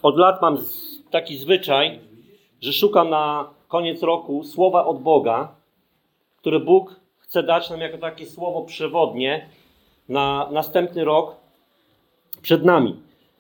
Od lat mam taki zwyczaj, że szukam na koniec roku słowa od Boga, które Bóg chce dać nam jako takie słowo przewodnie na następny rok przed nami.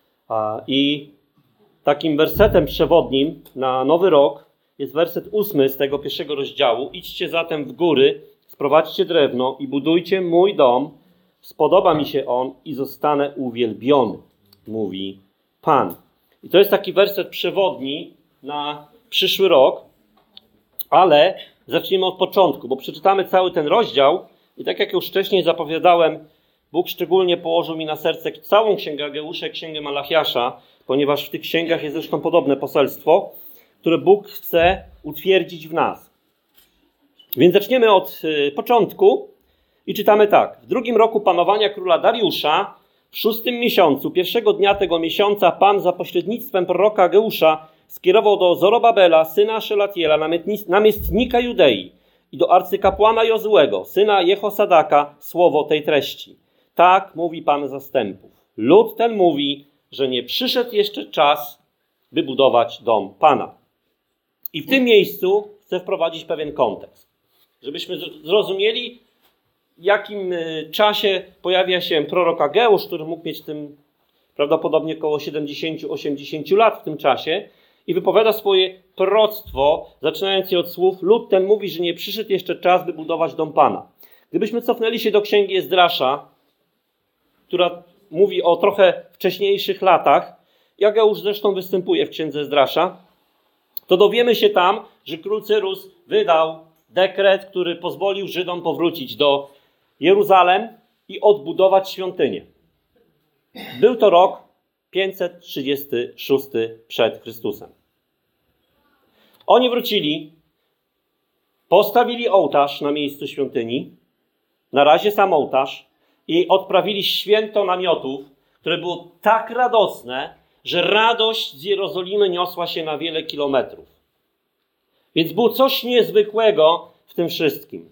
I takim wersetem przewodnim na nowy rok jest werset 8 z tego 1 rozdziału. Idźcie zatem w góry, sprowadźcie drewno i budujcie mój dom. Spodoba mi się on i zostanę uwielbiony, mówi Pan. I to jest taki werset przewodni na przyszły rok, ale zacznijmy od początku, bo przeczytamy cały ten rozdział i tak jak już wcześniej zapowiadałem, Bóg szczególnie położył mi na serce całą księgę Ageusza i księgę Malachiasza, ponieważ w tych księgach jest zresztą podobne poselstwo, które Bóg chce utwierdzić w nas. Więc zaczniemy od początku i czytamy tak. W 2. roku panowania króla Dariusza, w 6. miesiącu, 1. dnia tego miesiąca, Pan za pośrednictwem proroka Ageusza skierował do Zorobabela, syna Szelatiela, namiestnika Judei i do arcykapłana Jozuego, syna Jehosadaka, słowo tej treści. Tak mówi Pan zastępów. Lud ten mówi, że nie przyszedł jeszcze czas, by budować dom Pana. I w tym miejscu chcę wprowadzić pewien kontekst, żebyśmy zrozumieli, w jakim czasie pojawia się prorok Ageusz, który mógł mieć tym prawdopodobnie około 70-80 lat w tym czasie i wypowiada swoje proroctwo, zaczynając je od słów: lud ten mówi, że nie przyszedł jeszcze czas, by budować dom Pana. Gdybyśmy cofnęli się do księgi Ezdrasza, która mówi o trochę wcześniejszych latach, i Ageusz zresztą występuje w księdze Ezdrasza, to dowiemy się tam, że król Cyrus wydał dekret, który pozwolił Żydom powrócić do Jeruzalem i odbudować świątynię. Był to rok 536 przed Chrystusem. Oni wrócili, postawili ołtarz na miejscu świątyni, na razie sam ołtarz, i odprawili święto namiotów, które było tak radosne, że radość z Jerozolimy niosła się na wiele kilometrów. Więc było coś niezwykłego w tym wszystkim.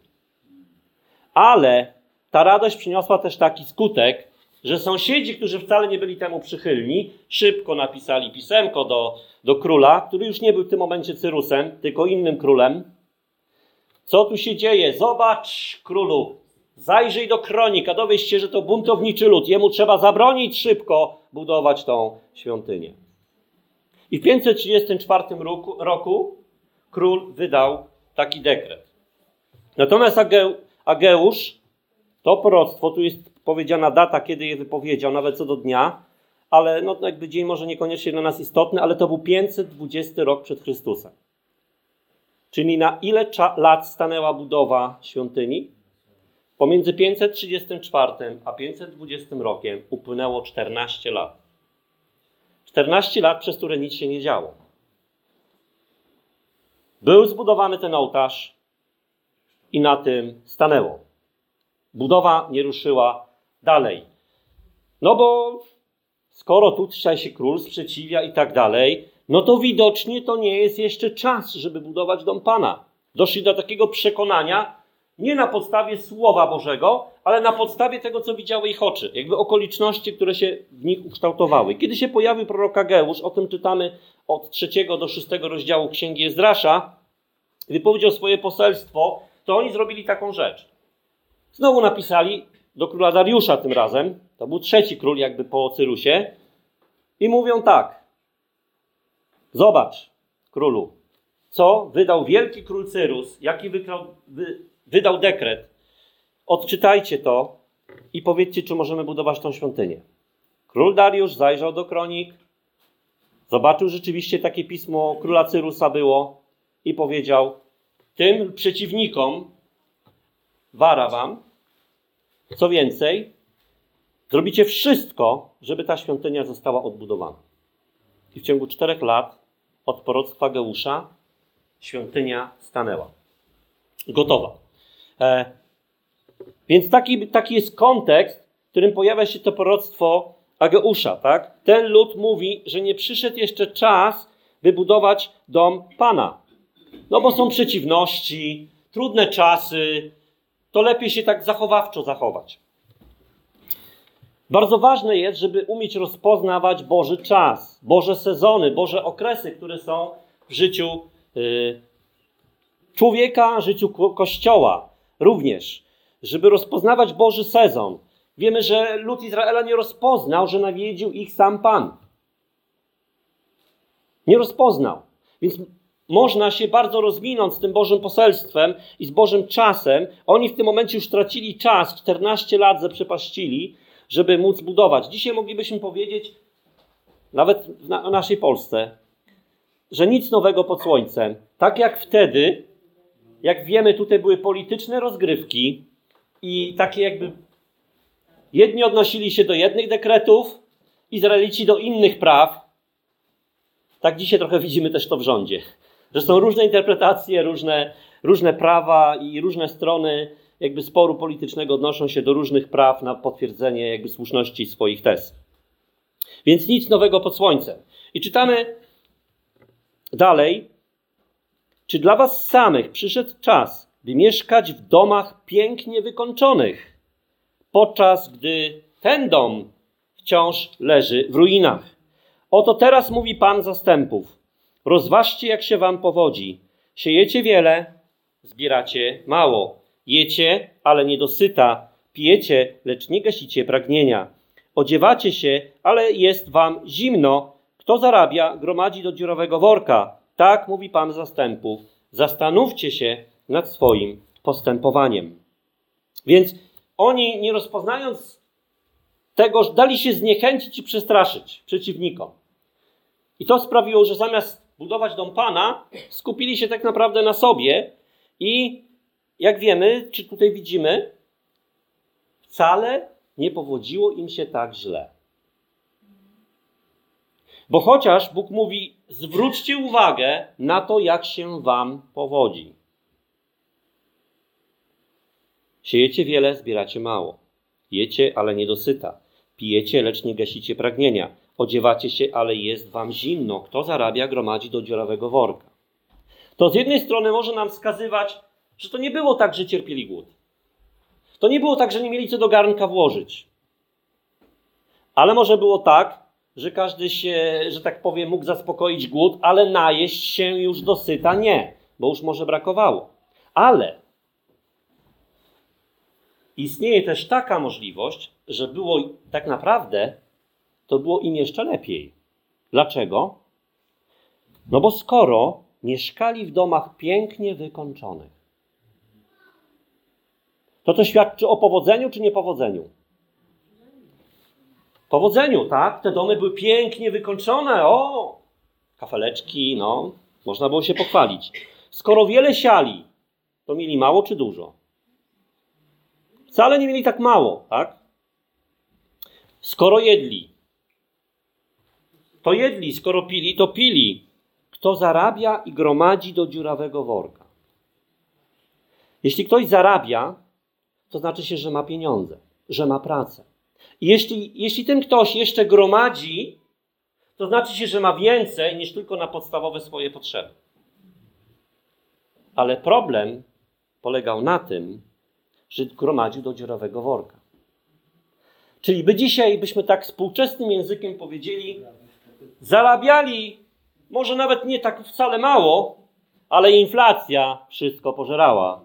Ale ta radość przyniosła też taki skutek, że sąsiedzi, którzy wcale nie byli temu przychylni, szybko napisali pisemko do króla, który już nie był w tym momencie Cyrusem, tylko innym królem. Co tu się dzieje? Zobacz, królu, zajrzyj do kronik, a dowiedz się, że to buntowniczy lud. Jemu trzeba zabronić szybko budować tą świątynię. I w 534 roku król wydał taki dekret. Natomiast Ageusz, to proroctwo, tu jest powiedziana data, kiedy je wypowiedział, nawet co do dnia, ale no jakby dzień może niekoniecznie dla nas istotny, ale to był 520 rok przed Chrystusem. Czyli na ile lat stanęła budowa świątyni? Pomiędzy 534 a 520 rokiem upłynęło 14 lat. 14 lat, przez które nic się nie działo. Był zbudowany ten ołtarz i na tym stanęło. Budowa nie ruszyła dalej. No bo skoro tutaj się król sprzeciwia i tak dalej, no to widocznie to nie jest jeszcze czas, żeby budować dom Pana. Doszli do takiego przekonania, nie na podstawie Słowa Bożego, ale na podstawie tego, co widziały ich oczy. Jakby okoliczności, które się w nich ukształtowały. Kiedy się pojawił prorok Ageusz, o tym czytamy od 3 do 6 rozdziału księgi Ezdrasza, wypowiedział swoje poselstwo, to oni zrobili taką rzecz. Znowu napisali do króla Dariusza tym razem, to był 3 król jakby po Cyrusie, i mówią tak: zobacz, królu, co wydał wielki król Cyrus, jaki wydał dekret. Odczytajcie to i powiedzcie, czy możemy budować tą świątynię. Król Dariusz zajrzał do kronik, zobaczył rzeczywiście takie pismo króla Cyrusa było i powiedział: tym przeciwnikom wara wam, co więcej, zrobicie wszystko, żeby ta świątynia została odbudowana. I w ciągu 4 lat od proroctwa Ageusza świątynia stanęła. Gotowa. Więc taki jest kontekst, w którym pojawia się to proroctwo Ageusza. Tak? Ten lud mówi, że nie przyszedł jeszcze czas, by budować dom Pana. No bo są przeciwności, trudne czasy, to lepiej się tak zachowawczo zachować. Bardzo ważne jest, żeby umieć rozpoznawać Boży czas, Boże sezony, Boże okresy, które są w życiu człowieka, życiu Kościoła również. Żeby rozpoznawać Boży sezon. Wiemy, że lud Izraela nie rozpoznał, że nawiedził ich sam Pan. Nie rozpoznał. Więc można się bardzo rozwinąć z tym Bożym poselstwem i z Bożym czasem. Oni w tym momencie już tracili czas, 14 lat zaprzepaścili, żeby móc budować. Dzisiaj moglibyśmy powiedzieć, nawet w naszej Polsce, że nic nowego pod słońcem. Tak jak wtedy, jak wiemy, tutaj były polityczne rozgrywki i takie jakby jedni odnosili się do jednych dekretów, Izraelici do innych praw. Tak dzisiaj trochę widzimy też to w rządzie. Że są różne interpretacje, różne prawa i różne strony jakby sporu politycznego odnoszą się do różnych praw na potwierdzenie jakby słuszności swoich tez. Więc nic nowego pod słońcem. I czytamy dalej. Czy dla was samych przyszedł czas, by mieszkać w domach pięknie wykończonych, podczas gdy ten dom wciąż leży w ruinach? Oto teraz mówi Pan zastępów. Rozważcie, jak się wam powodzi. Siejecie wiele, zbieracie mało. Jecie, ale nie dosyta. Pijecie, lecz nie gasicie pragnienia. Odziewacie się, ale jest wam zimno. Kto zarabia, gromadzi do dziurowego worka. Tak mówi Pan zastępów. Zastanówcie się nad swoim postępowaniem. Więc oni, nie rozpoznając tego, dali się zniechęcić i przestraszyć przeciwnikom. I to sprawiło, że zamiast budować dom Pana, skupili się tak naprawdę na sobie i jak wiemy, czy tutaj widzimy, wcale nie powodziło im się tak źle. Bo chociaż Bóg mówi, zwróćcie uwagę na to, jak się wam powodzi. Siejecie wiele, zbieracie mało. Jecie, ale nie dosyta. Pijecie, lecz nie gasicie pragnienia. Odziewacie się, ale jest wam zimno. Kto zarabia, gromadzi do dziurawego worka. To z jednej strony może nam wskazywać, że to nie było tak, że cierpieli głód. To nie było tak, że nie mieli co do garnka włożyć. Ale może było tak, że każdy się, że tak powiem, mógł zaspokoić głód, ale najeść się już dosyta nie, bo już może brakowało. Ale istnieje też taka możliwość, że było tak naprawdę, to było im jeszcze lepiej. Dlaczego? No bo skoro mieszkali w domach pięknie wykończonych, to świadczy o powodzeniu czy niepowodzeniu? Powodzeniu, tak? Te domy były pięknie wykończone. O, kafeleczki, no, można było się pochwalić. Skoro wiele siali, to mieli mało czy dużo? Wcale nie mieli tak mało, tak? Skoro jedli, to jedli. Skoro pili, to pili. Kto zarabia i gromadzi do dziurawego worka. Jeśli ktoś zarabia, to znaczy się, że ma pieniądze, że ma pracę. I jeśli ten ktoś jeszcze gromadzi, to znaczy się, że ma więcej niż tylko na podstawowe swoje potrzeby. Ale problem polegał na tym, że gromadził do dziurawego worka. Czyli dzisiaj byśmy tak współczesnym językiem powiedzieli, zarabiali może nawet nie tak wcale mało, ale inflacja wszystko pożerała.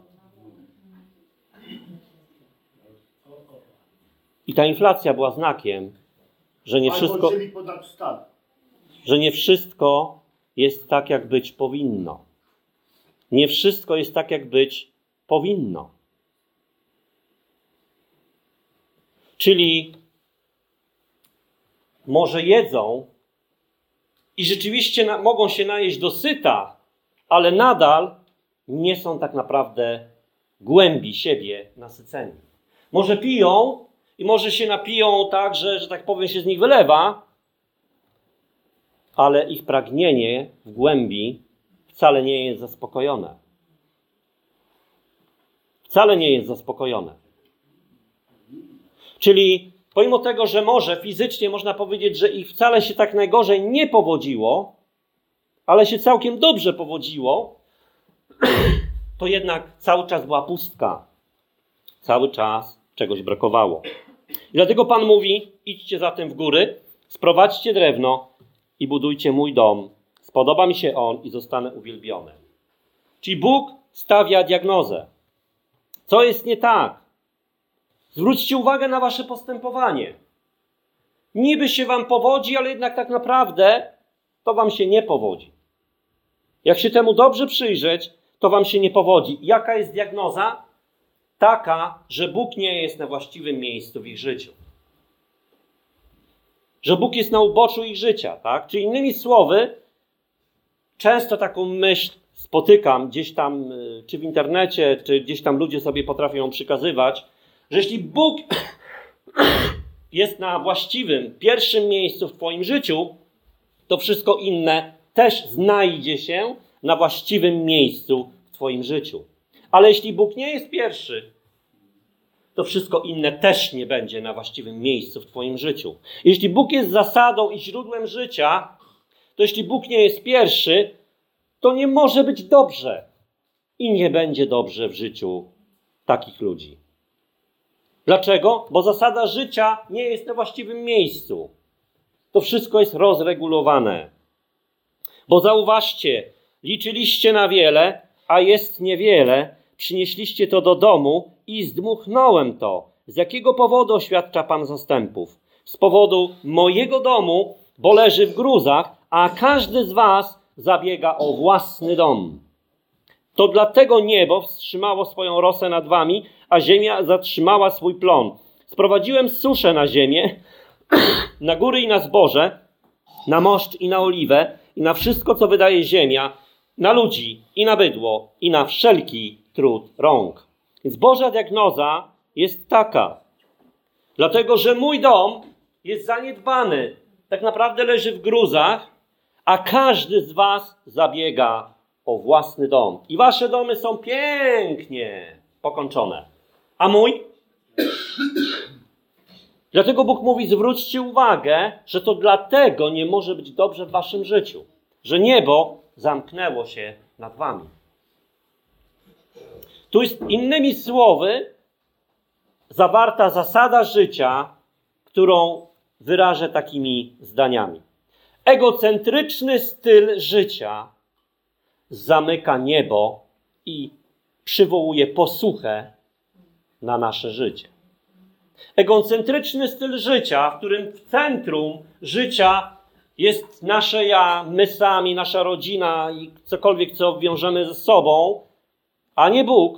I ta inflacja była znakiem, że nie wszystko jest tak, jak być powinno. Nie wszystko jest tak, jak być powinno. Czyli może jedzą i rzeczywiście mogą się najeść dosyta, ale nadal nie są tak naprawdę głębi siebie nasyceni. Może piją i może się napiją tak, że tak powiem się z nich wylewa, ale ich pragnienie w głębi wcale nie jest zaspokojone. Wcale nie jest zaspokojone. Czyli pomimo tego, że może fizycznie można powiedzieć, że ich wcale się tak najgorzej nie powodziło, ale się całkiem dobrze powodziło, to jednak cały czas była pustka. Cały czas czegoś brakowało. I dlatego Pan mówi, idźcie zatem w góry, sprowadźcie drewno i budujcie mój dom. Spodoba mi się on i zostanę uwielbiony. Czyli Bóg stawia diagnozę. Co jest nie tak? Zwróćcie uwagę na wasze postępowanie. Niby się wam powodzi, ale jednak tak naprawdę to wam się nie powodzi. Jak się temu dobrze przyjrzeć, to wam się nie powodzi. Jaka jest diagnoza? Taka, że Bóg nie jest na właściwym miejscu w ich życiu. Że Bóg jest na uboczu ich życia, tak? Czyli innymi słowy, często taką myśl spotykam gdzieś tam, czy w internecie, czy gdzieś tam ludzie sobie potrafią ją przekazywać, że jeśli Bóg jest na właściwym, pierwszym miejscu w twoim życiu, to wszystko inne też znajdzie się na właściwym miejscu w twoim życiu. Ale jeśli Bóg nie jest pierwszy, to wszystko inne też nie będzie na właściwym miejscu w twoim życiu. Jeśli Bóg jest zasadą i źródłem życia, to jeśli Bóg nie jest pierwszy, to nie może być dobrze. I nie będzie dobrze w życiu takich ludzi. Dlaczego? Bo zasada życia nie jest na właściwym miejscu. To wszystko jest rozregulowane. Bo zauważcie, liczyliście na wiele, a jest niewiele. Przynieśliście to do domu i zdmuchnąłem to. Z jakiego powodu oświadcza Pan zastępów? Z powodu mojego domu, bo leży w gruzach, a każdy z was zabiega o własny dom. To dlatego niebo wstrzymało swoją rosę nad wami, a ziemia zatrzymała swój plon. Sprowadziłem suszę na ziemię, na góry i na zboże, na moszcz i na oliwę, i na wszystko, co wydaje ziemia, na ludzi i na bydło, i na wszelki trud rąk. Więc Boża diagnoza jest taka. Dlatego, że mój dom jest zaniedbany. Tak naprawdę leży w gruzach, a każdy z was zabiega o własny dom. I wasze domy są pięknie pokończone. A mój? Dlatego Bóg mówi, zwróćcie uwagę, że to dlatego nie może być dobrze w waszym życiu. Że niebo zamknęło się nad wami. Tu jest innymi słowy zawarta zasada życia, którą wyrażę takimi zdaniami. Egocentryczny styl życia zamyka niebo i przywołuje posuchę na nasze życie. Egocentryczny styl życia, w którym w centrum życia jest nasze ja, my sami, nasza rodzina i cokolwiek, co wiążemy ze sobą, a nie Bóg,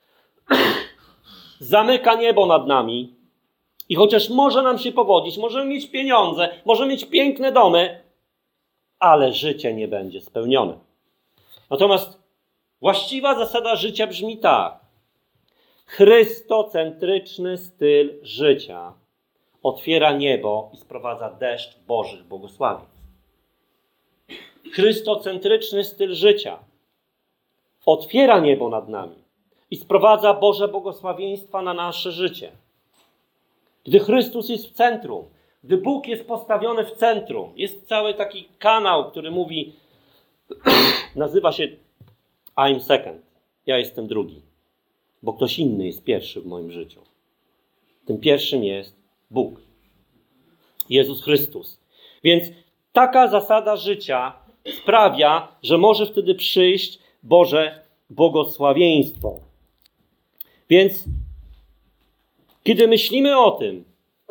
zamyka niebo nad nami i chociaż może nam się powodzić, możemy mieć pieniądze, możemy mieć piękne domy, ale życie nie będzie spełnione. Natomiast właściwa zasada życia brzmi tak. Chrystocentryczny styl życia otwiera niebo i sprowadza deszcz Bożych błogosławieństw. Chrystocentryczny styl życia otwiera niebo nad nami i sprowadza Boże błogosławieństwa na nasze życie. Gdy Chrystus jest w centrum, gdy Bóg jest postawiony w centrum, jest cały taki kanał, który mówi, nazywa się I'm second, ja jestem drugi, bo ktoś inny jest pierwszy w moim życiu. Tym pierwszym jest Bóg, Jezus Chrystus. Więc taka zasada życia sprawia, że może wtedy przyjść Boże błogosławieństwo. Więc kiedy myślimy o tym,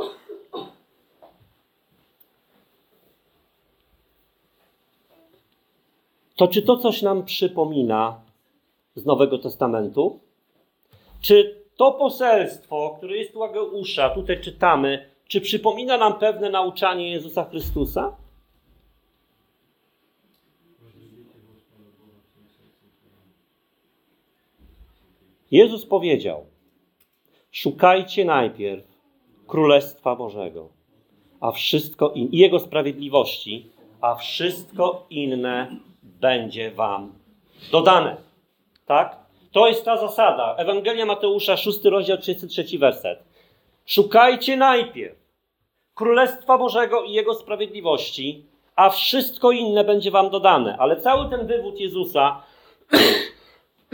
to czy to coś nam przypomina z Nowego Testamentu? Czy to poselstwo, które jest u Ageusza, tutaj czytamy, czy przypomina nam pewne nauczanie Jezusa Chrystusa? Jezus powiedział, szukajcie najpierw Królestwa Bożego, a wszystko i Jego sprawiedliwości, a wszystko inne będzie wam dodane. Tak? To jest ta zasada. Ewangelia Mateusza, 6 rozdział, 33 werset. Szukajcie najpierw Królestwa Bożego i Jego sprawiedliwości, a wszystko inne będzie wam dodane. Ale cały ten wywód Jezusa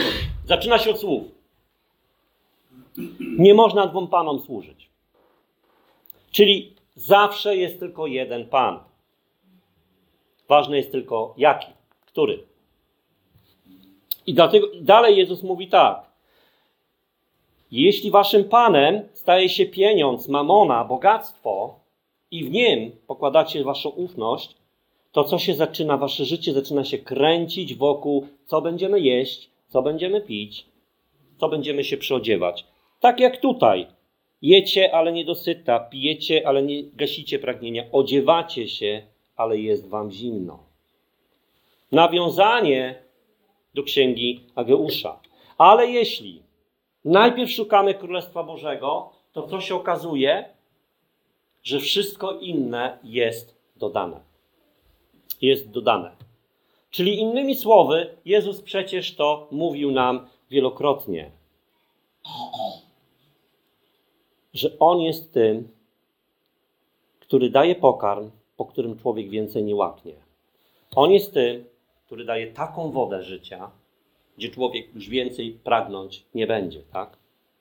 zaczyna się od słów. Nie można dwom panom służyć. Czyli zawsze jest tylko jeden Pan. Ważne jest tylko jaki, który. I dlatego dalej Jezus mówi tak. Jeśli waszym Panem staje się pieniądz, mamona, bogactwo i w nim pokładacie waszą ufność, to co się zaczyna? Wasze życie zaczyna się kręcić wokół, co będziemy jeść, co będziemy pić, co będziemy się przyodziewać. Tak jak tutaj. Jecie, ale nie dosyta, pijecie, ale nie gasicie pragnienia, odziewacie się, ale jest wam zimno. Nawiązanie do księgi Ageusza. Ale jeśli najpierw szukamy Królestwa Bożego, to co się okazuje? Że wszystko inne jest dodane. Jest dodane. Czyli innymi słowy, Jezus przecież to mówił nam wielokrotnie, że On jest tym, który daje pokarm, po którym człowiek więcej nie łaknie. On jest tym, który daje taką wodę życia, gdzie człowiek już więcej pragnąć nie będzie, tak?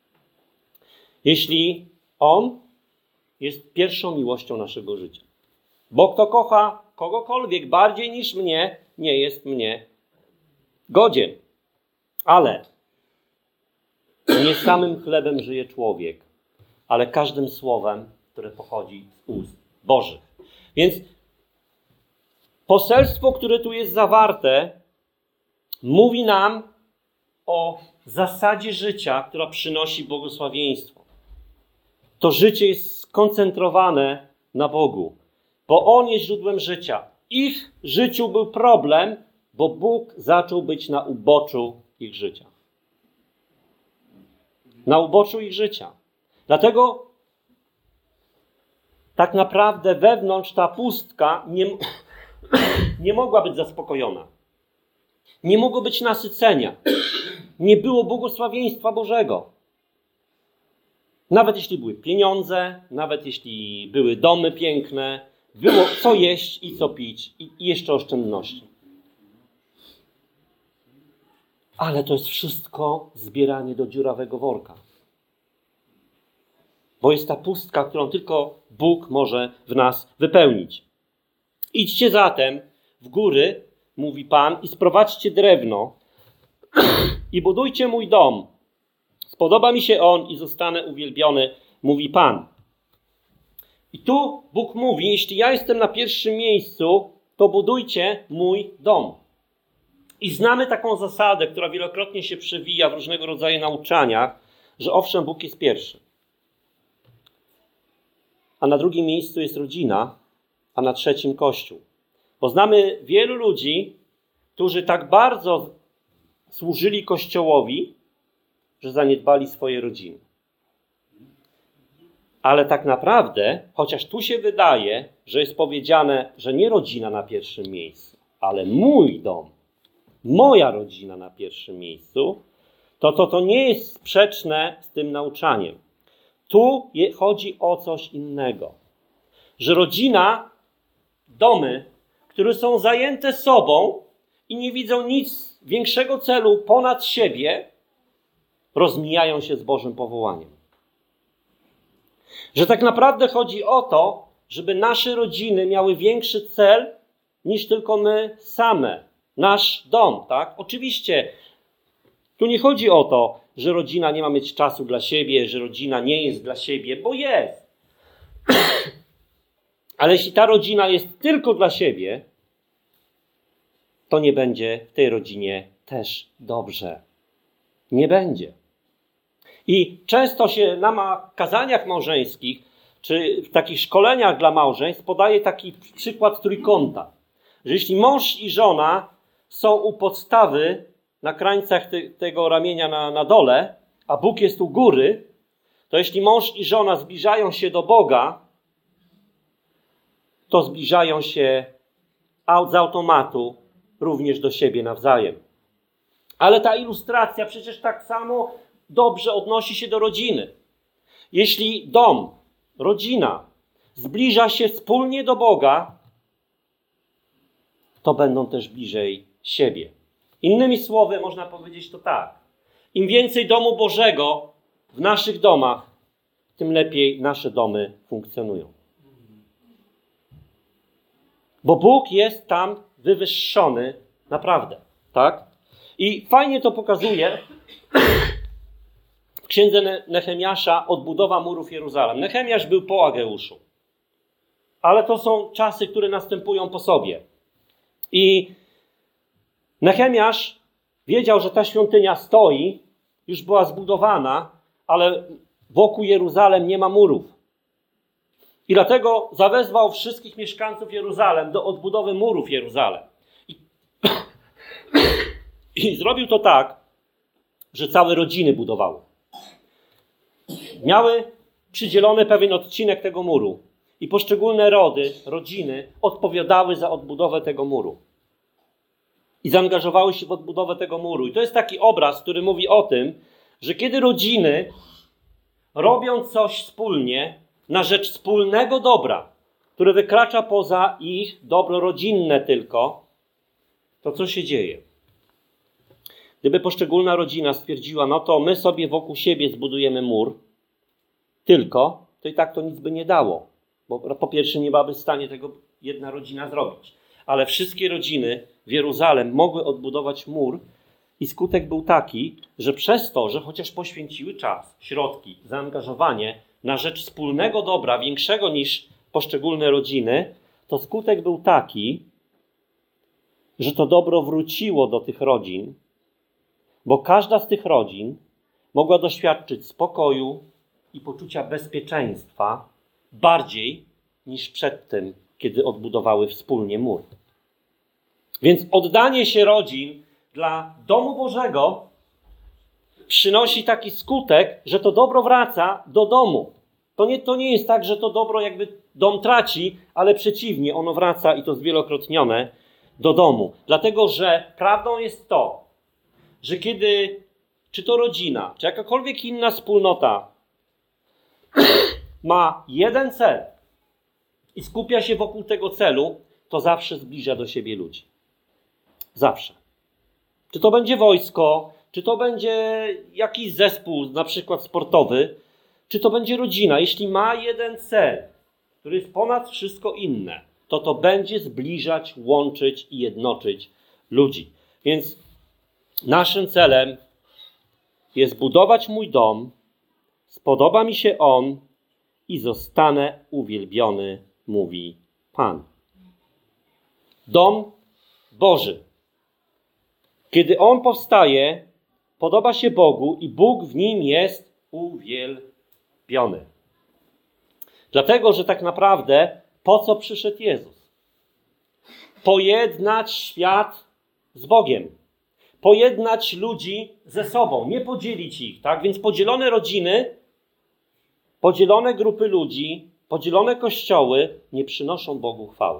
Jeśli On jest pierwszą miłością naszego życia. Bo kto kocha kogokolwiek bardziej niż mnie, nie jest mnie godzien. Ale nie samym chlebem żyje człowiek, ale każdym słowem, które pochodzi z ust Bożych. Więc poselstwo, które tu jest zawarte, mówi nam o zasadzie życia, która przynosi błogosławieństwo. To życie jest skoncentrowane na Bogu, bo On jest źródłem życia. Ich życiu był problem, bo Bóg zaczął być na uboczu ich życia. Na uboczu ich życia. Dlatego tak naprawdę wewnątrz ta pustka nie mogła być zaspokojona. Nie mogło być nasycenia. Nie było błogosławieństwa Bożego. Nawet jeśli były pieniądze, nawet jeśli były domy piękne, było co jeść i co pić i jeszcze oszczędności. Ale to jest wszystko zbieranie do dziurawego worka. Bo jest ta pustka, którą tylko Bóg może w nas wypełnić. Idźcie zatem w góry, mówi Pan, i sprowadźcie drewno i budujcie mój dom. Spodoba mi się on i zostanę uwielbiony, mówi Pan. I tu Bóg mówi, jeśli ja jestem na pierwszym miejscu, to budujcie mój dom. I znamy taką zasadę, która wielokrotnie się przewija w różnego rodzaju nauczaniach, że owszem, Bóg jest pierwszy. A na drugim miejscu jest rodzina, a na trzecim Kościół. Bo znamy wielu ludzi, którzy tak bardzo służyli Kościołowi, że zaniedbali swoje rodziny. Ale tak naprawdę, chociaż tu się wydaje, że jest powiedziane, że nie rodzina na pierwszym miejscu, ale mój dom, moja rodzina na pierwszym miejscu, to nie jest sprzeczne z tym nauczaniem. Tu chodzi o coś innego. Że rodzina, domy, które są zajęte sobą i nie widzą nic większego celu ponad siebie, rozmijają się z Bożym powołaniem. Że tak naprawdę chodzi o to, żeby nasze rodziny miały większy cel niż tylko my same. Nasz dom, tak? Oczywiście tu nie chodzi o to, że rodzina nie ma mieć czasu dla siebie, że rodzina nie jest dla siebie, bo jest. Ale jeśli ta rodzina jest tylko dla siebie, to nie będzie w tej rodzinie też dobrze. Nie będzie. I często się na kazaniach małżeńskich, czy w takich szkoleniach dla małżeństw podaje taki przykład trójkąta. Że jeśli mąż i żona są u podstawy na krańcach tego ramienia na dole, a Bóg jest u góry, to jeśli mąż i żona zbliżają się do Boga, to zbliżają się z automatu również do siebie nawzajem. Ale ta ilustracja przecież tak samo dobrze odnosi się do rodziny. Jeśli dom, rodzina zbliża się wspólnie do Boga, to będą też bliżej siebie. Innymi słowy można powiedzieć to tak. Im więcej domu Bożego w naszych domach, tym lepiej nasze domy funkcjonują. Bo Bóg jest tam wywyższony naprawdę, tak? I fajnie to pokazuje w księdze Nehemiasza odbudowa murów Jeruzalem. Nehemiasz był po Ageuszu, ale to są czasy, które następują po sobie. I Nehemiasz wiedział, że ta świątynia stoi, już była zbudowana, ale wokół Jeruzalem nie ma murów. I dlatego zawezwał wszystkich mieszkańców Jeruzalem do odbudowy murów Jeruzalem. I zrobił to tak, że całe rodziny budowały. Miały przydzielony pewien odcinek tego muru. I poszczególne rodziny odpowiadały za odbudowę tego muru. I zaangażowały się w odbudowę tego muru. I to jest taki obraz, który mówi o tym, że kiedy rodziny robią coś wspólnie na rzecz wspólnego dobra, które wykracza poza ich dobro rodzinne tylko, to co się dzieje? Gdyby poszczególna rodzina stwierdziła, no to my sobie wokół siebie zbudujemy mur, tylko, to i tak to nic by nie dało. Bo po pierwsze nie byłaby w stanie tego jedna rodzina zrobić. Ale wszystkie rodziny w Jeruzalem mogły odbudować mur i skutek był taki, że przez to, że chociaż poświęciły czas, środki, zaangażowanie na rzecz wspólnego dobra większego niż poszczególne rodziny, to skutek był taki, że to dobro wróciło do tych rodzin, bo każda z tych rodzin mogła doświadczyć spokoju i poczucia bezpieczeństwa bardziej niż przed tym, kiedy odbudowały wspólnie mur. Więc oddanie się rodzin dla domu Bożego przynosi taki skutek, że to dobro wraca do domu. To nie jest tak, że to dobro jakby dom traci, ale przeciwnie, ono wraca i to zwielokrotnione do domu. Dlatego, że prawdą jest to, że kiedy czy to rodzina, czy jakakolwiek inna wspólnota ma jeden cel i skupia się wokół tego celu, to zawsze zbliża do siebie ludzi. Zawsze. Czy to będzie wojsko, czy to będzie jakiś zespół, na przykład sportowy, czy to będzie rodzina. Jeśli ma jeden cel, który jest ponad wszystko inne, to będzie zbliżać, łączyć i jednoczyć ludzi. Więc naszym celem jest budować mój dom, spodoba mi się on i zostanę uwielbiony, mówi Pan. Dom Boży. Kiedy on powstaje, podoba się Bogu i Bóg w nim jest uwielbiony. Dlatego, że tak naprawdę po co przyszedł Jezus? Pojednać świat z Bogiem. Pojednać ludzi ze sobą, nie podzielić ich, tak? Więc podzielone rodziny, podzielone grupy ludzi, podzielone kościoły nie przynoszą Bogu chwały.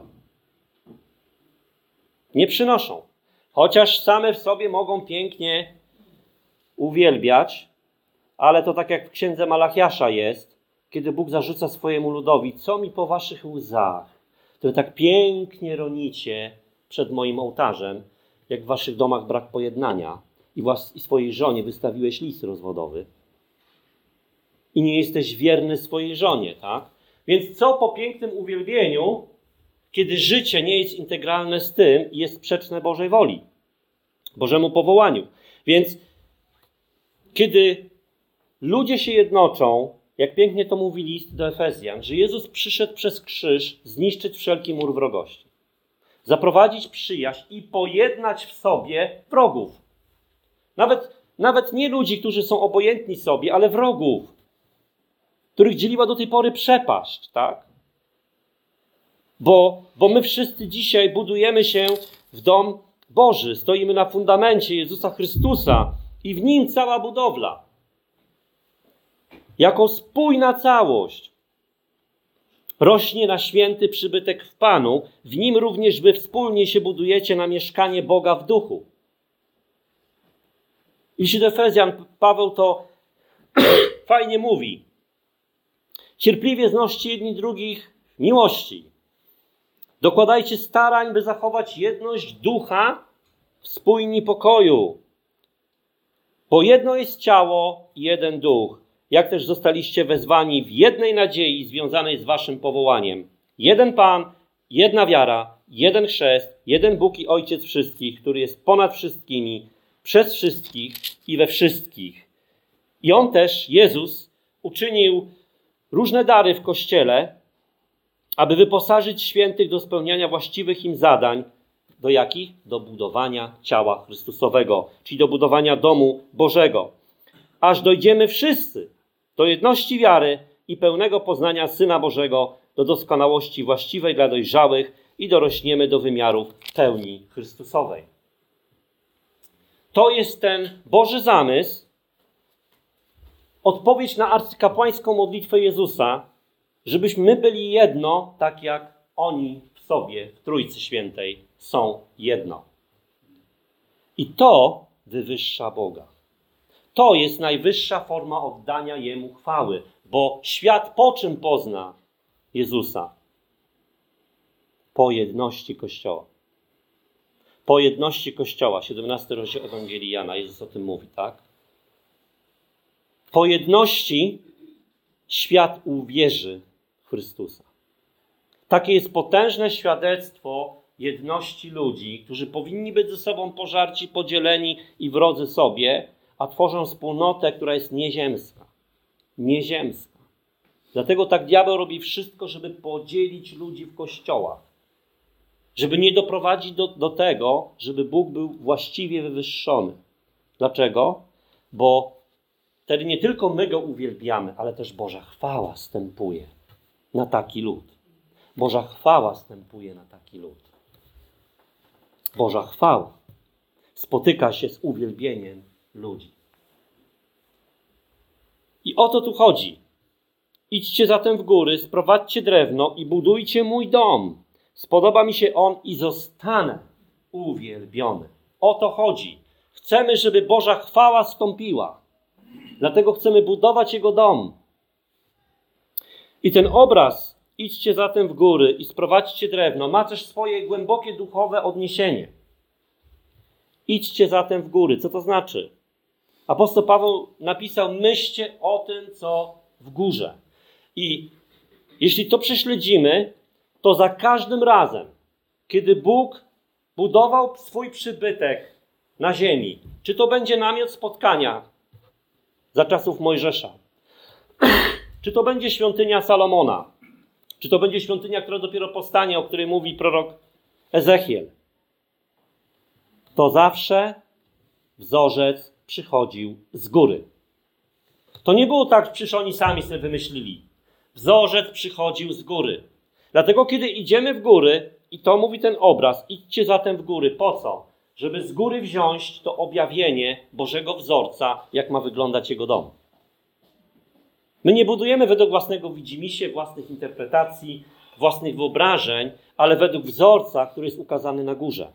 Nie przynoszą. Chociaż same w sobie mogą pięknie uwielbiać, ale to tak jak w księdze Malachiasza jest, kiedy Bóg zarzuca swojemu ludowi, co mi po waszych łzach, to tak pięknie ronicie przed moim ołtarzem, jak w waszych domach brak pojednania i swojej żonie wystawiłeś list rozwodowy i nie jesteś wierny swojej żonie, tak? Więc co po pięknym uwielbieniu, kiedy życie nie jest integralne z tym i jest sprzeczne Bożej woli, Bożemu powołaniu. Więc kiedy ludzie się jednoczą, jak pięknie to mówi list do Efezjan, że Jezus przyszedł przez krzyż zniszczyć wszelki mur wrogości, zaprowadzić przyjaźń i pojednać w sobie wrogów. Nawet nie ludzi, którzy są obojętni sobie, ale wrogów, których dzieliła do tej pory przepaść, tak? Bo my wszyscy dzisiaj budujemy się w dom Boży. Stoimy na fundamencie Jezusa Chrystusa i w Nim cała budowla. Jako spójna całość rośnie na święty przybytek w Panu. W Nim również wy wspólnie się budujecie na mieszkanie Boga w duchu. Jeśli do Efezjan Paweł to fajnie mówi. Cierpliwie znoście jedni drugich w miłości. Dokładajcie starań, by zachować jedność ducha w spójni pokoju. Bo jedno jest ciało i jeden duch, jak też zostaliście wezwani w jednej nadziei związanej z waszym powołaniem. Jeden Pan, jedna wiara, jeden chrzest, jeden Bóg i Ojciec wszystkich, który jest ponad wszystkimi, przez wszystkich i we wszystkich. I On też, Jezus, uczynił różne dary w Kościele, aby wyposażyć świętych do spełniania właściwych im zadań. Do jakich? Do budowania ciała Chrystusowego, czyli do budowania domu Bożego. Aż dojdziemy wszyscy do jedności wiary i pełnego poznania Syna Bożego, do doskonałości właściwej dla dojrzałych i dorośniemy do wymiarów pełni Chrystusowej. To jest ten Boży zamysł, odpowiedź na arcykapłańską modlitwę Jezusa, żebyśmy my byli jedno, tak jak oni w sobie, w Trójcy Świętej, są jedno. I to wywyższa Boga. To jest najwyższa forma oddania Jemu chwały, bo świat po czym pozna Jezusa? Po jedności Kościoła. Po jedności Kościoła, 17 rozdział Ewangelii Jana, Jezus o tym mówi, tak? Po jedności świat uwierzy w Chrystusa. Takie jest potężne świadectwo jedności ludzi, którzy powinni być ze sobą pożarci, podzieleni i wrodzy sobie, a tworzą wspólnotę, która jest nieziemska. Nieziemska. Dlatego tak diabeł robi wszystko, żeby podzielić ludzi w kościołach. Żeby nie doprowadzić do tego, żeby Bóg był właściwie wywyższony. Dlaczego? Bo wtedy nie tylko my Go uwielbiamy, ale też Boża chwała stępuje na taki lud. Boża chwała stępuje na taki lud. Boża chwała spotyka się z uwielbieniem ludzi. I o to tu chodzi. Idźcie zatem w góry, sprowadźcie drewno i budujcie mój dom. Spodoba mi się on i zostanę uwielbiony. O to chodzi. Chcemy, żeby Boża chwała stąpiła. Dlatego chcemy budować Jego dom. I ten obraz, idźcie zatem w góry i sprowadźcie drewno, ma też swoje głębokie duchowe odniesienie. Idźcie zatem w góry. Co to znaczy? Apostoł Paweł napisał, myślcie o tym, co w górze. I jeśli to prześledzimy, to za każdym razem, kiedy Bóg budował swój przybytek na ziemi, czy to będzie namiot spotkania za czasów Mojżesza, czy to będzie świątynia Salomona, czy to będzie świątynia, która dopiero powstanie, o której mówi prorok Ezechiel, to zawsze wzorzec przychodził z góry. To nie było tak, przecież oni sami sobie wymyślili. Wzorzec przychodził z góry. Dlatego, kiedy idziemy w góry, i to mówi ten obraz, idźcie zatem w góry. Po co? Żeby z góry wziąć to objawienie Bożego wzorca, jak ma wyglądać Jego dom. My nie budujemy według własnego widzimisię, własnych interpretacji, własnych wyobrażeń, ale według wzorca, który jest ukazany na górze.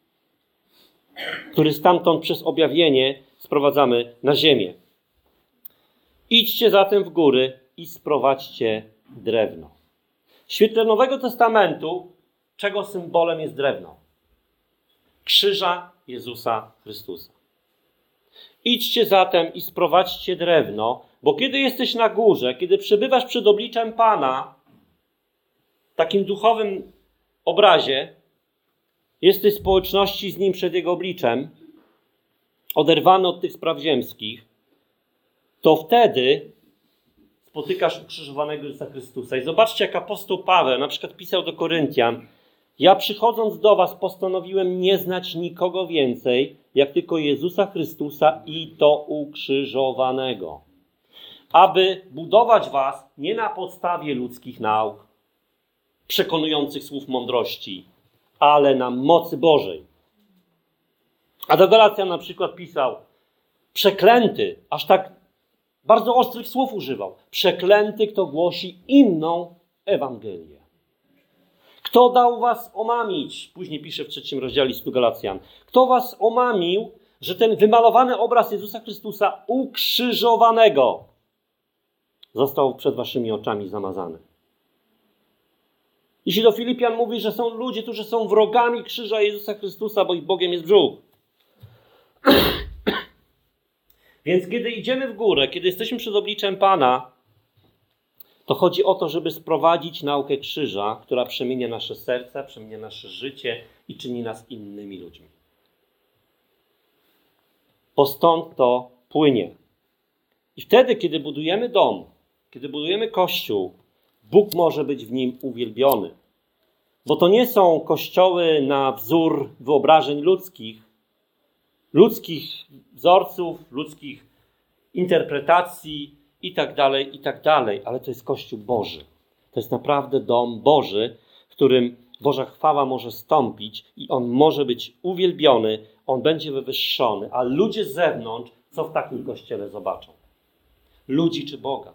Który stamtąd przez objawienie sprowadzamy na ziemię. Idźcie zatem w góry i sprowadźcie drewno. W świetle Nowego Testamentu, czego symbolem jest drewno? Krzyża Jezusa Chrystusa. Idźcie zatem i sprowadźcie drewno, bo kiedy jesteś na górze, kiedy przebywasz przed obliczem Pana, w takim duchowym obrazie, jesteś w społeczności z Nim przed Jego obliczem, oderwany od tych spraw ziemskich, to wtedy spotykasz ukrzyżowanego Jezusa Chrystusa. I zobaczcie, jak apostoł Paweł na przykład pisał do Koryntian: ja przychodząc do was postanowiłem nie znać nikogo więcej, jak tylko Jezusa Chrystusa i to ukrzyżowanego. Aby budować was nie na podstawie ludzkich nauk, przekonujących słów mądrości, ale na mocy Bożej. A do Galacjan na przykład pisał: przeklęty, aż tak bardzo ostrych słów używał. Przeklęty, kto głosi inną Ewangelię. Kto dał was omamić? Później pisze w 3 rozdziale listu Galacjan. Kto was omamił, że ten wymalowany obraz Jezusa Chrystusa ukrzyżowanego został przed waszymi oczami zamazany? Jeśli do Filipian mówi, że są ludzie, którzy są wrogami krzyża Jezusa Chrystusa, bo ich Bogiem jest brzuch. Więc kiedy idziemy w górę, kiedy jesteśmy przed obliczem Pana, to chodzi o to, żeby sprowadzić naukę krzyża, która przemienia nasze serca, przemienia nasze życie i czyni nas innymi ludźmi. Bo stąd to płynie. I wtedy, kiedy budujemy dom, kiedy budujemy kościół, Bóg może być w nim uwielbiony. Bo to nie są kościoły na wzór wyobrażeń ludzkich wzorców, ludzkich interpretacji i tak dalej, ale to jest Kościół Boży. To jest naprawdę dom Boży, w którym Boża chwała może stąpić i on może być uwielbiony, on będzie wywyższony, a ludzie z zewnątrz co w takim kościele zobaczą? Ludzi czy Boga?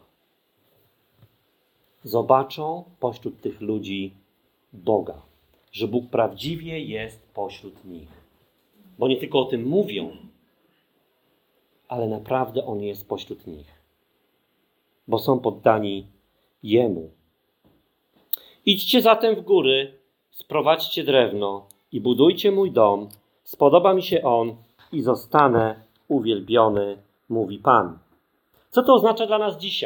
Zobaczą pośród tych ludzi Boga, że Bóg prawdziwie jest pośród nich. Bo nie tylko o tym mówią, ale naprawdę On jest pośród nich. Bo są poddani Jemu. Idźcie zatem w góry, sprowadźcie drewno i budujcie mój dom. Spodoba mi się on i zostanę uwielbiony, mówi Pan. Co to oznacza dla nas dzisiaj?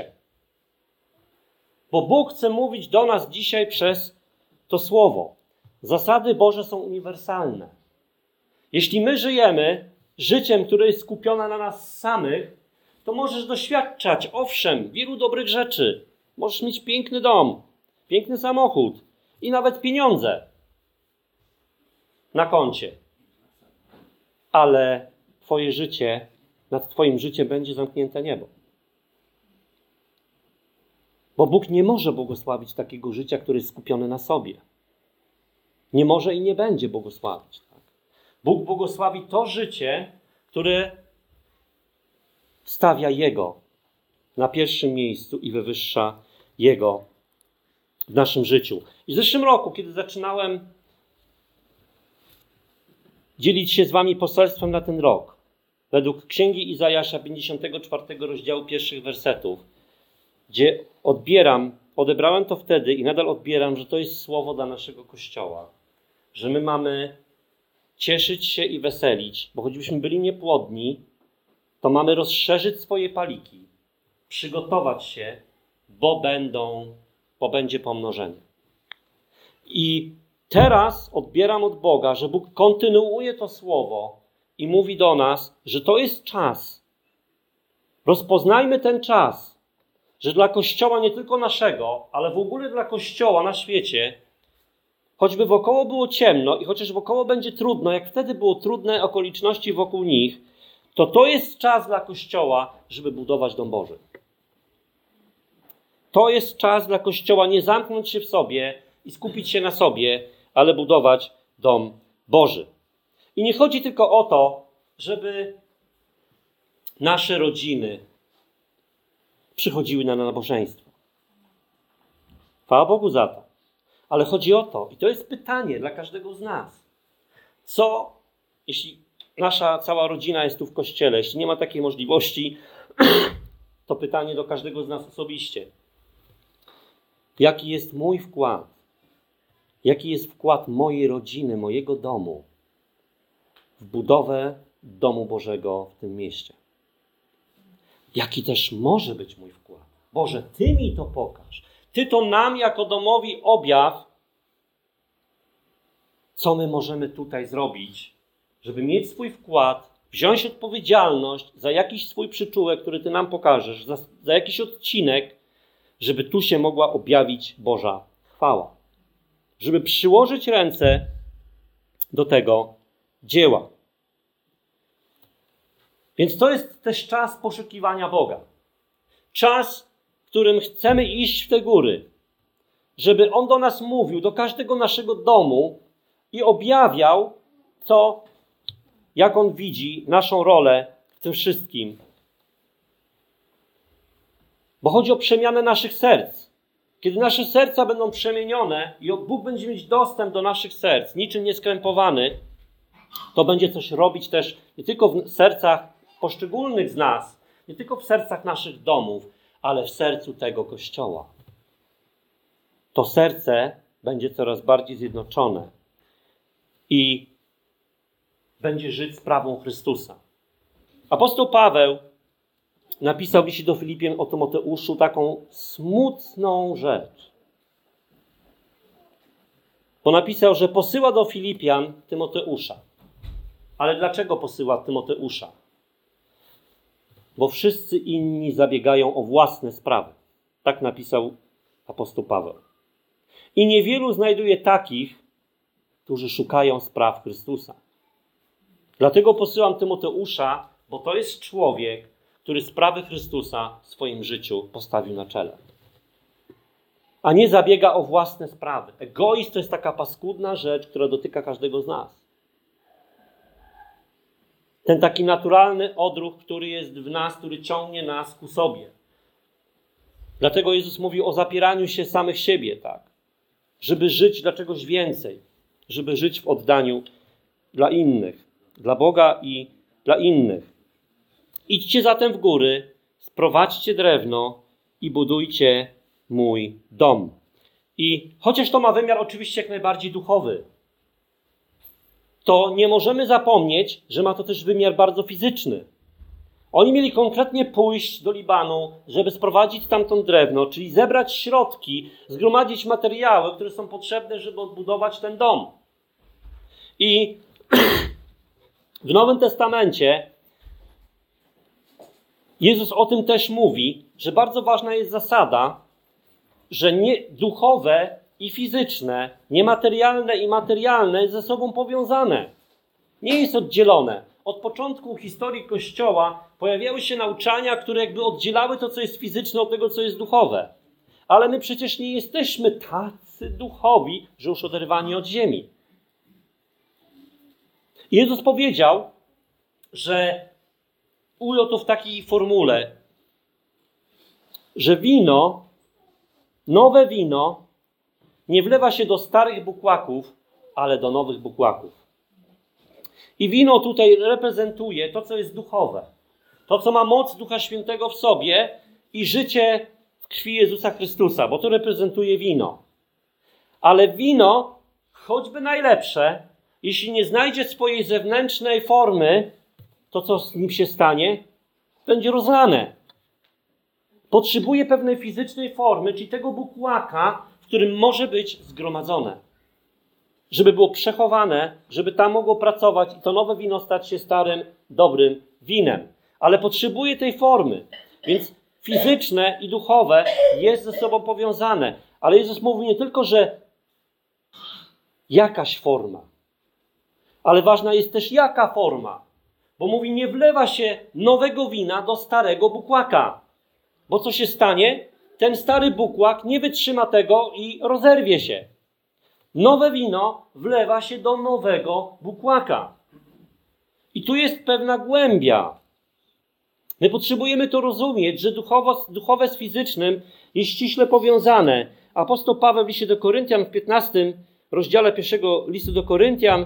Bo Bóg chce mówić do nas dzisiaj przez to słowo. Zasady Boże są uniwersalne. Jeśli my żyjemy życiem, które jest skupione na nas samych, to możesz doświadczać, owszem, wielu dobrych rzeczy. Możesz mieć piękny dom, piękny samochód i nawet pieniądze na koncie. Ale twoje życie, nad twoim życiem będzie zamknięte niebo. Bo Bóg nie może błogosławić takiego życia, które jest skupione na sobie. Nie może i nie będzie błogosławić. Tak? Bóg błogosławi to życie, które stawia Jego na pierwszym miejscu i wywyższa Jego w naszym życiu. I w zeszłym roku, kiedy zaczynałem dzielić się z wami poselstwem na ten rok, według Księgi Izajasza 54 rozdziału pierwszych wersetów, gdzie odebrałem to wtedy i nadal odbieram, że to jest słowo dla naszego Kościoła, że my mamy cieszyć się i weselić, bo choćbyśmy byli niepłodni, to mamy rozszerzyć swoje paliki, przygotować się, bo będzie pomnożenie. I teraz odbieram od Boga, że Bóg kontynuuje to słowo i mówi do nas, że to jest czas. Rozpoznajmy ten czas, że dla Kościoła nie tylko naszego, ale w ogóle dla Kościoła na świecie, choćby wokoło było ciemno i chociaż wokoło będzie trudno, jak wtedy było trudne okoliczności wokół nich, to jest czas dla Kościoła, żeby budować dom Boży. To jest czas dla Kościoła nie zamknąć się w sobie i skupić się na sobie, ale budować dom Boży. I nie chodzi tylko o to, żeby nasze rodziny przychodziły na nabożeństwo. Chwała Bogu za to. Ale chodzi o to, i to jest pytanie dla każdego z nas. Co, jeśli nasza cała rodzina jest tu w kościele, jeśli nie ma takiej możliwości, to pytanie do każdego z nas osobiście. Jaki jest mój wkład? Jaki jest wkład mojej rodziny, mojego domu w budowę domu Bożego w tym mieście? Jaki też może być mój wkład? Boże, Ty mi to pokaż. Ty to nam jako domowi objaw, co my możemy tutaj zrobić, żeby mieć swój wkład, wziąć odpowiedzialność za jakiś swój przyczółek, który Ty nam pokażesz, za jakiś odcinek, żeby tu się mogła objawić Boża chwała. Żeby przyłożyć ręce do tego dzieła. Więc to jest też czas poszukiwania Boga. Czas, w którym chcemy iść w te góry, żeby On do nas mówił, do każdego naszego domu i objawiał to, jak On widzi naszą rolę w tym wszystkim. Bo chodzi o przemianę naszych serc. Kiedy nasze serca będą przemienione i Bóg będzie mieć dostęp do naszych serc, niczym nieskrępowany, to będzie coś robić też nie tylko w sercach poszczególnych z nas, nie tylko w sercach naszych domów, ale w sercu tego Kościoła. To serce będzie coraz bardziej zjednoczone i będzie żyć sprawą Chrystusa. Apostoł Paweł napisał w liście do Filipian o Tymoteuszu taką smutną rzecz. Bo napisał, że posyła do Filipian Tymoteusza. Ale dlaczego posyła Tymoteusza? Bo wszyscy inni zabiegają o własne sprawy. Tak napisał apostoł Paweł. I niewielu znajduje takich, którzy szukają spraw Chrystusa. Dlatego posyłam Tymoteusza, bo to jest człowiek, który sprawy Chrystusa w swoim życiu postawił na czele. A nie zabiega o własne sprawy. Egoizm to jest taka paskudna rzecz, która dotyka każdego z nas. Ten taki naturalny odruch, który jest w nas, który ciągnie nas ku sobie. Dlatego Jezus mówił o zapieraniu się samych siebie, tak? Żeby żyć dla czegoś więcej. Żeby żyć w oddaniu dla innych. Dla Boga i dla innych. Idźcie zatem w góry, sprowadźcie drewno i budujcie mój dom. I chociaż to ma wymiar oczywiście jak najbardziej duchowy, to nie możemy zapomnieć, że ma to też wymiar bardzo fizyczny. Oni mieli konkretnie pójść do Libanu, żeby sprowadzić tamtąd drewno, czyli zebrać środki, zgromadzić materiały, które są potrzebne, żeby odbudować ten dom. I w Nowym Testamencie Jezus o tym też mówi, że bardzo ważna jest zasada, że nie duchowe i fizyczne, niematerialne i materialne jest ze sobą powiązane. Nie jest oddzielone. Od początku historii Kościoła pojawiały się nauczania, które jakby oddzielały to, co jest fizyczne, od tego, co jest duchowe. Ale my przecież nie jesteśmy tacy duchowi, że już oderwani od ziemi. Jezus powiedział, że ujął to w takiej formule, że wino, nowe wino nie wlewa się do starych bukłaków, ale do nowych bukłaków. I wino tutaj reprezentuje to, co jest duchowe. To, co ma moc Ducha Świętego w sobie i życie w krwi Jezusa Chrystusa, bo to reprezentuje wino. Ale wino, choćby najlepsze, jeśli nie znajdzie swojej zewnętrznej formy, to co z nim się stanie? Będzie rozlane. Potrzebuje pewnej fizycznej formy, czyli tego bukłaka, w którym może być zgromadzone. Żeby było przechowane, żeby tam mogło pracować i to nowe wino stać się starym, dobrym winem. Ale potrzebuje tej formy. Więc fizyczne i duchowe jest ze sobą powiązane. Ale Jezus mówi nie tylko, że jakaś forma, ale ważna jest też jaka forma. Bo mówi, nie wlewa się nowego wina do starego bukłaka. Bo co się stanie? Ten stary bukłak nie wytrzyma tego i rozerwie się. Nowe wino wlewa się do nowego bukłaka. I tu jest pewna głębia. My potrzebujemy to rozumieć, że duchowe z fizycznym jest ściśle powiązane. Apostoł Paweł w liście do Koryntian w 15 rozdziale 1 listu do Koryntian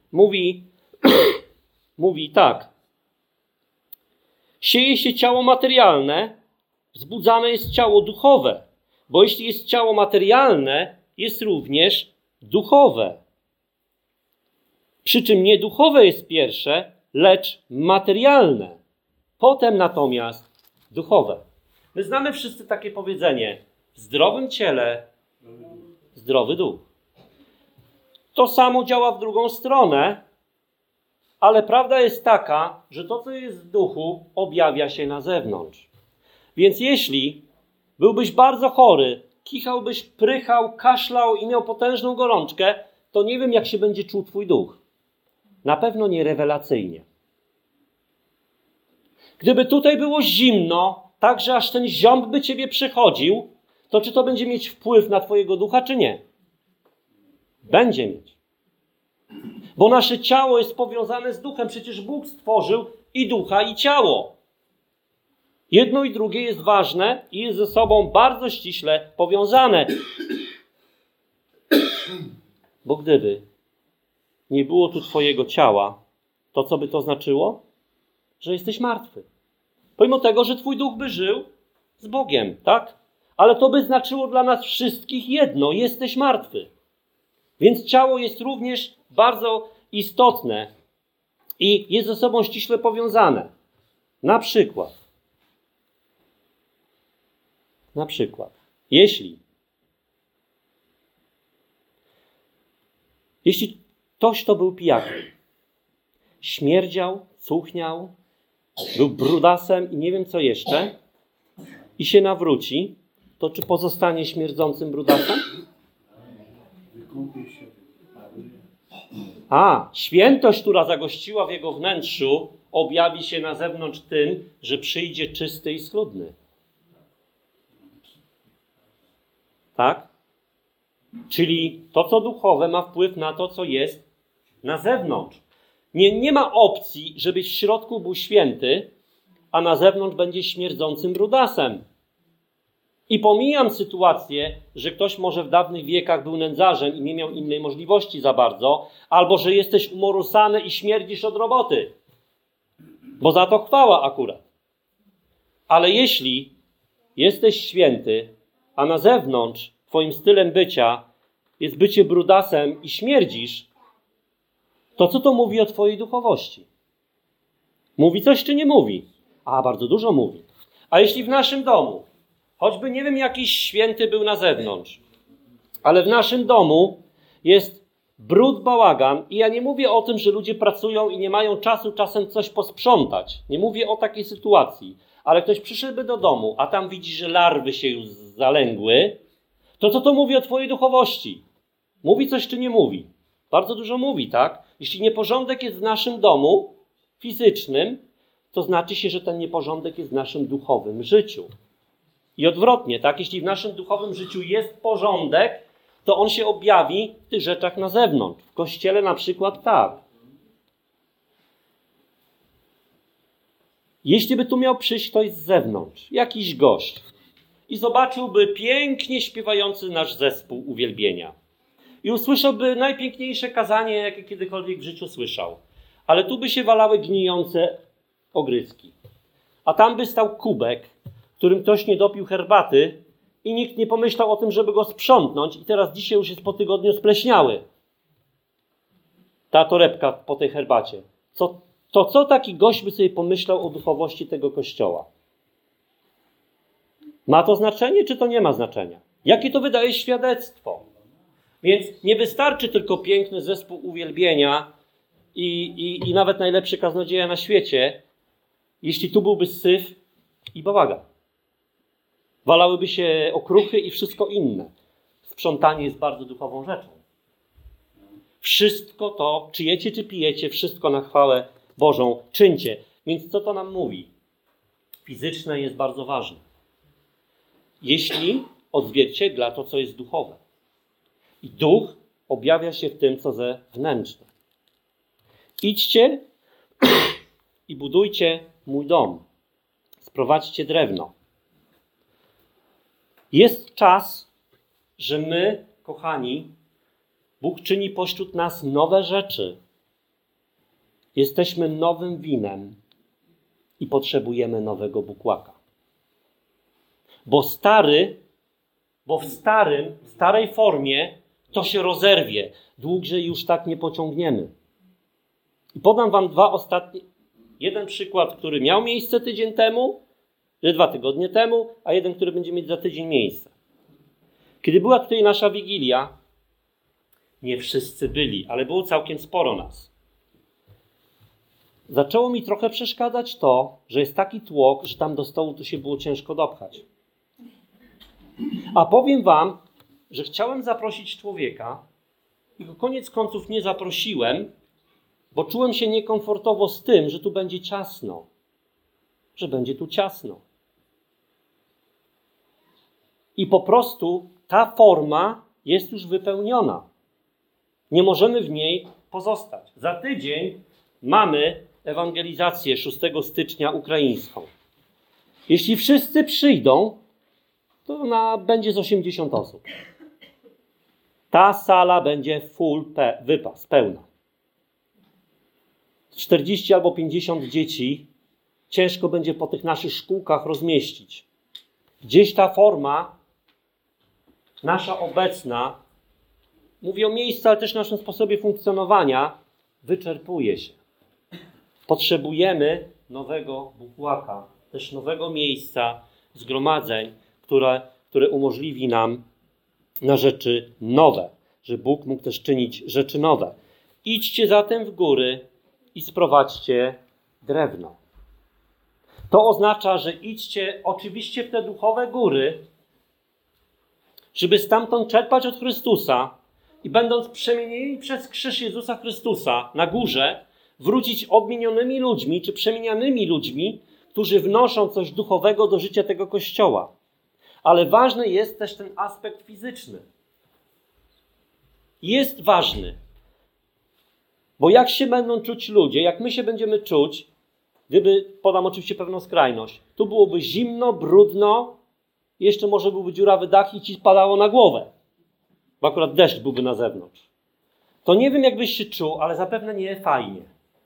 mówi tak. Sieje się ciało materialne, wzbudzane jest ciało duchowe. Bo jeśli jest ciało materialne, jest również duchowe. Przy czym nie duchowe jest pierwsze, lecz materialne. Potem natomiast duchowe. My znamy wszyscy takie powiedzenie. W zdrowym ciele zdrowy duch. To samo działa w drugą stronę, ale prawda jest taka, że to, co jest w duchu, objawia się na zewnątrz. Więc jeśli byłbyś bardzo chory, kichałbyś, prychał, kaszlał i miał potężną gorączkę, to nie wiem, jak się będzie czuł twój duch. Na pewno nie rewelacyjnie. Gdyby tutaj było zimno, tak że aż ten ziąb by ciebie przechodził, to czy to będzie mieć wpływ na twojego ducha, czy nie? Będzie mieć. Bo nasze ciało jest powiązane z duchem. Przecież Bóg stworzył i ducha, i ciało. Jedno i drugie jest ważne i jest ze sobą bardzo ściśle powiązane. Bo gdyby nie było tu twojego ciała, to co by to znaczyło? Że jesteś martwy. Pomimo tego, że twój duch by żył z Bogiem, tak? Ale to by znaczyło dla nas wszystkich jedno. Jesteś martwy. Więc ciało jest również bardzo istotne i jest ze sobą ściśle powiązane. Na przykład, Na przykład, jeśli ktoś to był pijakiem, śmierdział, cuchniał, był brudasem i nie wiem co jeszcze, i się nawróci, to czy pozostanie śmierdzącym brudasem? Świętość, która zagościła w jego wnętrzu, objawi się na zewnątrz tym, że przyjdzie czysty i schludny. Tak? Czyli to, co duchowe, ma wpływ na to, co jest na zewnątrz. Nie ma opcji, żebyś w środku był święty, a na zewnątrz będzie śmierdzącym brudasem. I pomijam sytuację, że ktoś może w dawnych wiekach był nędzarzem i nie miał innej możliwości za bardzo, albo że jesteś umorusany i śmierdzisz od roboty. Bo za to chwała akurat. Ale jeśli jesteś święty, a na zewnątrz twoim stylem bycia jest bycie brudasem i śmierdzisz, to co to mówi o twojej duchowości? Mówi coś czy nie mówi? Bardzo dużo mówi. A jeśli w naszym domu, choćby nie wiem jakiś święty był na zewnątrz, ale w naszym domu jest brud, bałagan i ja nie mówię o tym, że ludzie pracują i nie mają czasu czasem coś posprzątać. Nie mówię o takiej sytuacji. Ale ktoś przyszedłby do domu, a tam widzi, że larwy się już zalęgły, to co to mówi o twojej duchowości? Mówi coś czy nie mówi? Bardzo dużo mówi, tak? Jeśli nieporządek jest w naszym domu fizycznym, to znaczy się, że ten nieporządek jest w naszym duchowym życiu. I odwrotnie, tak? Jeśli w naszym duchowym życiu jest porządek, to on się objawi w tych rzeczach na zewnątrz. W kościele na przykład tak. Jeśli by tu miał przyjść ktoś z zewnątrz, jakiś gość, i zobaczyłby pięknie śpiewający nasz zespół uwielbienia i usłyszałby najpiękniejsze kazanie, jakie kiedykolwiek w życiu słyszał, ale tu by się walały gnijące ogryzki, a tam by stał kubek, w którym ktoś nie dopił herbaty i nikt nie pomyślał o tym, żeby go sprzątnąć i teraz dzisiaj już jest po tygodniu spleśniały. Ta torebka po tej herbacie. Co taki gość by sobie pomyślał o duchowości tego kościoła? Ma to znaczenie, czy to nie ma znaczenia? Jakie to wydaje świadectwo? Więc nie wystarczy tylko piękny zespół uwielbienia i nawet najlepszy kaznodzieja na świecie, jeśli tu byłby syf i bałagan. Walałyby się okruchy i wszystko inne. Sprzątanie jest bardzo duchową rzeczą. Wszystko to, czy jecie, czy pijecie, wszystko na chwałę Bożą czyńcie. Więc co to nam mówi? Fizyczne jest bardzo ważne. Jeśli odzwierciedla to, co jest duchowe. I duch objawia się w tym, co zewnętrzne. Idźcie i budujcie mój dom. Sprowadźcie drewno. Jest czas, że my, kochani, Bóg czyni pośród nas nowe rzeczy. Jesteśmy nowym winem i potrzebujemy nowego bukłaka. Bo w starej formie to się rozerwie. Dłużej już tak nie pociągniemy. I podam wam jeden przykład, który miał miejsce tydzień temu, 2 tygodnie temu, a jeden, który będzie mieć za tydzień miejsce. Kiedy była tutaj nasza Wigilia, nie wszyscy byli, ale było całkiem sporo nas. Zaczęło mi trochę przeszkadzać to, że jest taki tłok, że tam do stołu to się było ciężko dopchać. A powiem wam, że chciałem zaprosić człowieka i go koniec końców nie zaprosiłem, bo czułem się niekomfortowo z tym, że tu będzie ciasno. Że będzie tu ciasno. I po prostu ta forma jest już wypełniona. Nie możemy w niej pozostać. Za tydzień mamy ewangelizację 6 stycznia ukraińską. Jeśli wszyscy przyjdą, to będzie z 80 osób. Ta sala będzie wypas, pełna. 40 albo 50 dzieci ciężko będzie po tych naszych szkółkach rozmieścić. Gdzieś ta forma nasza obecna, mówię o miejscu, ale też naszym sposobie funkcjonowania, wyczerpuje się. Potrzebujemy nowego bukłaka, też nowego miejsca zgromadzeń, które umożliwi nam na rzeczy nowe, że Bóg mógł też czynić rzeczy nowe. Idźcie zatem w góry i sprowadźcie drewno. To oznacza, że idźcie oczywiście w te duchowe góry, żeby stamtąd czerpać od Chrystusa i będąc przemienieni przez krzyż Jezusa Chrystusa na górze, wrócić odmienionymi ludźmi czy przemienianymi ludźmi, którzy wnoszą coś duchowego do życia tego Kościoła. Ale ważny jest też ten aspekt fizyczny. Jest ważny. Bo jak się będą czuć ludzie, jak my się będziemy czuć, gdyby, podam oczywiście pewną skrajność, tu byłoby zimno, brudno, jeszcze może byłby dziurawy dach i ci padało na głowę, bo akurat deszcz byłby na zewnątrz. To nie wiem, jak byś się czuł, ale zapewne nie fajnie.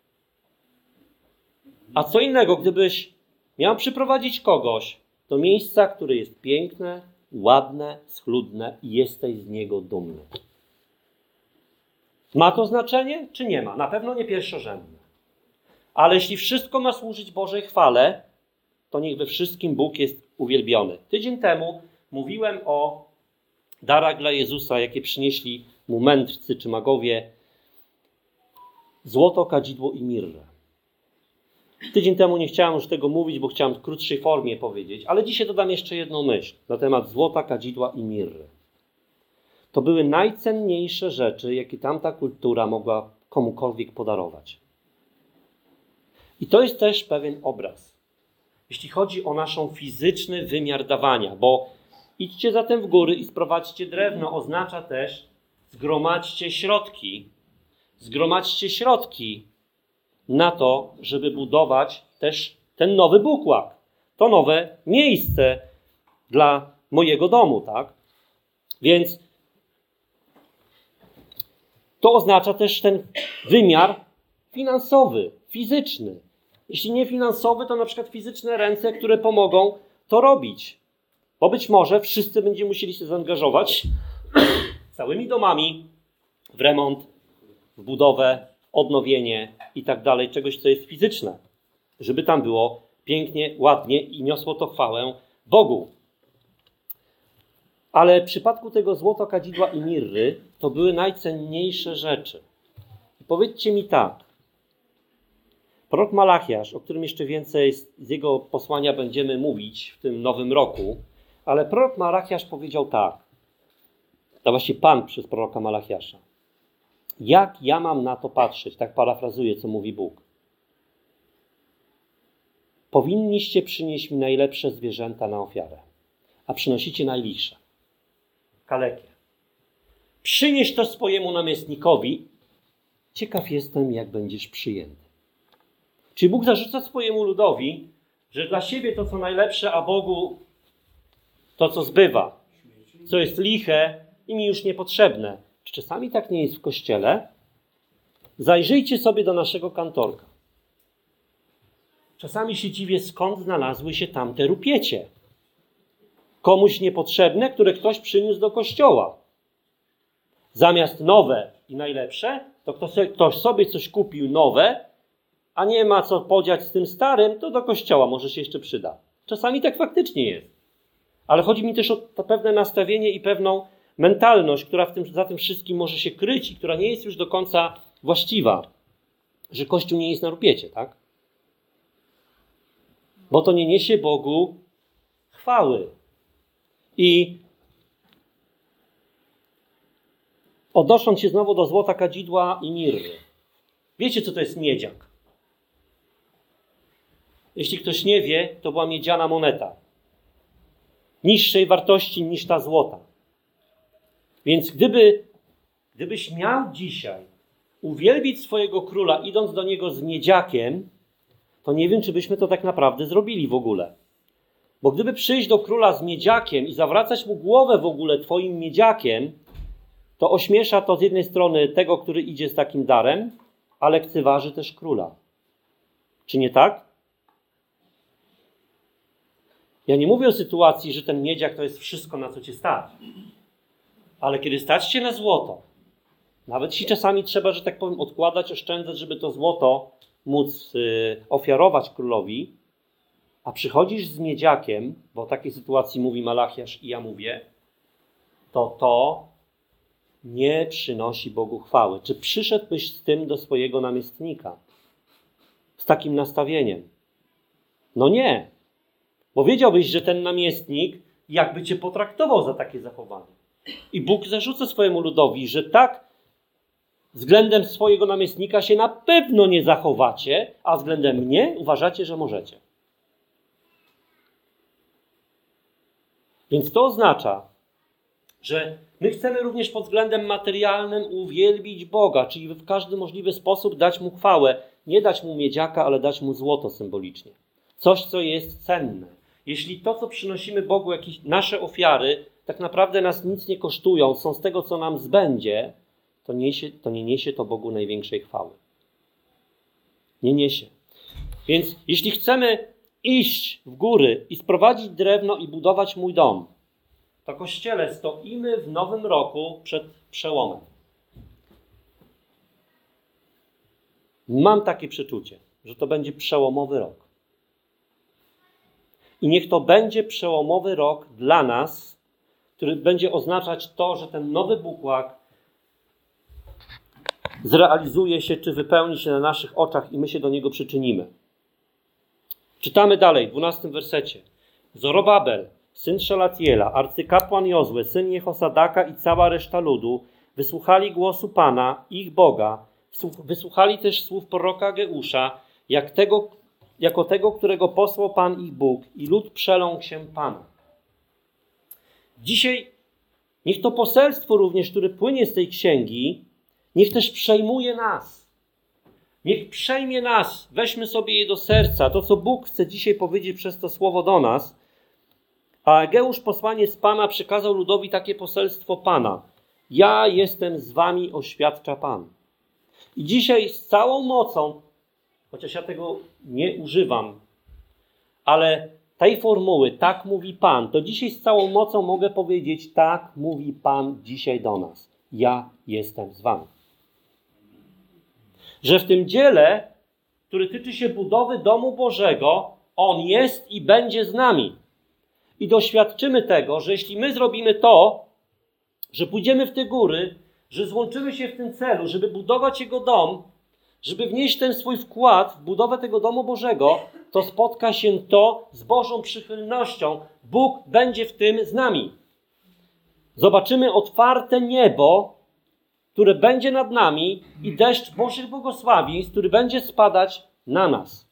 A co innego, gdybyś miał przyprowadzić kogoś do miejsca, które jest piękne, ładne, schludne i jesteś z niego dumny. Ma to znaczenie, czy nie ma? Na pewno nie pierwszorzędne. Ale jeśli wszystko ma służyć Bożej chwale, to niech we wszystkim Bóg jest uwielbiony. Tydzień temu mówiłem o darach dla Jezusa, jakie przynieśli mu mędrcy czy magowie. Złoto, kadzidło i mirrę. Tydzień temu nie chciałem już tego mówić, bo chciałem w krótszej formie powiedzieć, ale dzisiaj dodam jeszcze jedną myśl na temat złota, kadzidła i mirry. To były najcenniejsze rzeczy, jakie tamta kultura mogła komukolwiek podarować. I to jest też pewien obraz, jeśli chodzi o naszą fizyczny wymiar dawania, bo idźcie zatem w góry i sprowadźcie drewno oznacza też zgromadźcie środki na to, żeby budować też ten nowy bukłak, to nowe miejsce dla mojego domu, tak? Więc to oznacza też ten wymiar finansowy, fizyczny. Jeśli nie finansowy, to na przykład fizyczne ręce, które pomogą to robić. Bo być może wszyscy będziemy musieli się zaangażować całymi domami w remont, w budowę, odnowienie i tak dalej, czegoś, co jest fizyczne. Żeby tam było pięknie, ładnie i niosło to chwałę Bogu. Ale w przypadku tego złota, kadzidła i mirry to były najcenniejsze rzeczy. I powiedzcie mi tak. Prorok Malachiasz, o którym jeszcze więcej z jego posłania będziemy mówić w tym nowym roku, ale prorok Malachiasz powiedział tak. To właśnie Pan przez proroka Malachiasza. Jak ja mam na to patrzeć? Tak parafrazuję, co mówi Bóg. Powinniście przynieść mi najlepsze zwierzęta na ofiarę, a przynosicie najlichsze. Kalekie. Przynieś to swojemu namiestnikowi. Ciekaw jestem, jak będziesz przyjęty. Czyli Bóg zarzuca swojemu ludowi, że dla siebie to, co najlepsze, a Bogu to, co zbywa, co jest liche i mi już niepotrzebne. Czy czasami tak nie jest w Kościele? Zajrzyjcie sobie do naszego kantorka. Czasami się dziwię, skąd znalazły się tamte rupiecie. Komuś niepotrzebne, które ktoś przyniósł do Kościoła. Zamiast nowe i najlepsze, to ktoś sobie coś kupił nowe, a nie ma co podziać z tym starym, to do Kościoła może się jeszcze przyda. Czasami tak faktycznie jest. Ale chodzi mi też o to pewne nastawienie i pewną mentalność, która za tym wszystkim może się kryć i która nie jest już do końca właściwa. Że Kościół nie jest na rupiecie, tak? Bo to nie niesie Bogu chwały. I odnosząc się znowu do złota, kadzidła i mirry. Wiecie, co to jest miedziak? Jeśli ktoś nie wie, to była miedziana moneta. Niższej wartości niż ta złota. Więc gdybyś miał dzisiaj uwielbić swojego króla, idąc do niego z miedziakiem, to nie wiem, czy byśmy to tak naprawdę zrobili w ogóle. Bo gdyby przyjść do króla z miedziakiem i zawracać mu głowę w ogóle twoim miedziakiem, to ośmiesza to z jednej strony tego, który idzie z takim darem, a lekceważy też króla. Czy nie tak? Ja nie mówię o sytuacji, że ten miedziak to jest wszystko, na co cię stać. Ale kiedy stać cię na złoto, nawet jeśli czasami trzeba, że tak powiem, odkładać, oszczędzać, żeby to złoto móc ofiarować królowi, a przychodzisz z miedziakiem, bo o takiej sytuacji mówi Malachiasz i ja mówię, to nie przynosi Bogu chwały. Czy przyszedłbyś z tym do swojego namiestnika? Z takim nastawieniem? No nie. Bo wiedziałbyś, że ten namiestnik jakby cię potraktował za takie zachowanie. I Bóg zarzuca swojemu ludowi, że tak względem swojego namiestnika się na pewno nie zachowacie, a względem mnie uważacie, że możecie. Więc to oznacza, że my chcemy również pod względem materialnym uwielbić Boga, czyli w każdy możliwy sposób dać Mu chwałę. Nie dać Mu miedziaka, ale dać Mu złoto symbolicznie. Coś, co jest cenne. Jeśli to, co przynosimy Bogu, jakieś nasze ofiary, tak naprawdę nas nic nie kosztują, są z tego, co nam zbędzie, to nie niesie to Bogu największej chwały. Nie niesie. Więc jeśli chcemy iść w góry i sprowadzić drewno i budować mój dom, to Kościele stoimy w nowym roku przed przełomem. Mam takie przeczucie, że to będzie przełomowy rok. I niech to będzie przełomowy rok dla nas, który będzie oznaczać to, że ten nowy bukłak zrealizuje się, czy wypełni się na naszych oczach i my się do niego przyczynimy. Czytamy dalej, w 12 wersecie. Zorobabel, syn Szelatiela, arcykapłan Jozue, syn Jehosadaka i cała reszta ludu wysłuchali głosu Pana, ich Boga, wysłuchali też słów proroka Geusza, jako tego, którego posłał Pan ich Bóg, i lud przeląkł się Panu. Dzisiaj niech to poselstwo również, które płynie z tej księgi, niech też przejmuje nas. Niech przejmie nas. Weźmy sobie je do serca. To, co Bóg chce dzisiaj powiedzieć przez to słowo do nas. A Ageusz, posłaniec Pana, przekazał ludowi takie poselstwo Pana. Ja jestem z wami, oświadcza Pan. I dzisiaj z całą mocą, chociaż ja tego nie używam, ale tej formuły, tak mówi Pan, to dzisiaj z całą mocą mogę powiedzieć, tak mówi Pan dzisiaj do nas. Ja jestem z wami. Że w tym dziele, który tyczy się budowy domu Bożego, On jest i będzie z nami. I doświadczymy tego, że jeśli my zrobimy to, że pójdziemy w te góry, że złączymy się w tym celu, żeby budować Jego dom, żeby wnieść ten swój wkład w budowę tego domu Bożego, to spotka się to z Bożą przychylnością. Bóg będzie w tym z nami. Zobaczymy otwarte niebo, które będzie nad nami i deszcz Bożych błogosławieństw, który będzie spadać na nas.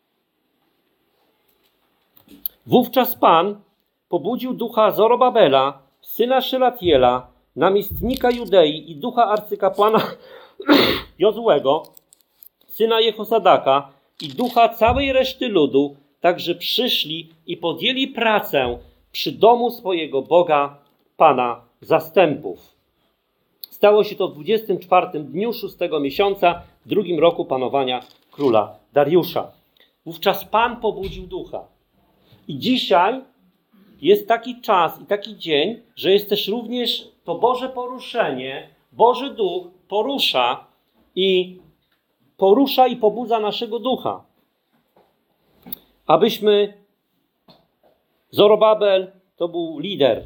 Wówczas Pan pobudził ducha Zorobabela, syna Szelatiela, namiestnika Judei i ducha arcykapłana Jozuego, syna Jehosadaka i ducha całej reszty ludu, także przyszli i podjęli pracę przy domu swojego Boga, Pana zastępów. Stało się to w 24 dniu 6 miesiąca, w 2 roku panowania króla Dariusza. Wówczas Pan pobudził ducha. I dzisiaj jest taki czas i taki dzień, że jest też również to Boże poruszenie, Boży Duch porusza i pobudza naszego ducha. Abyśmy, Zorobabel to był lider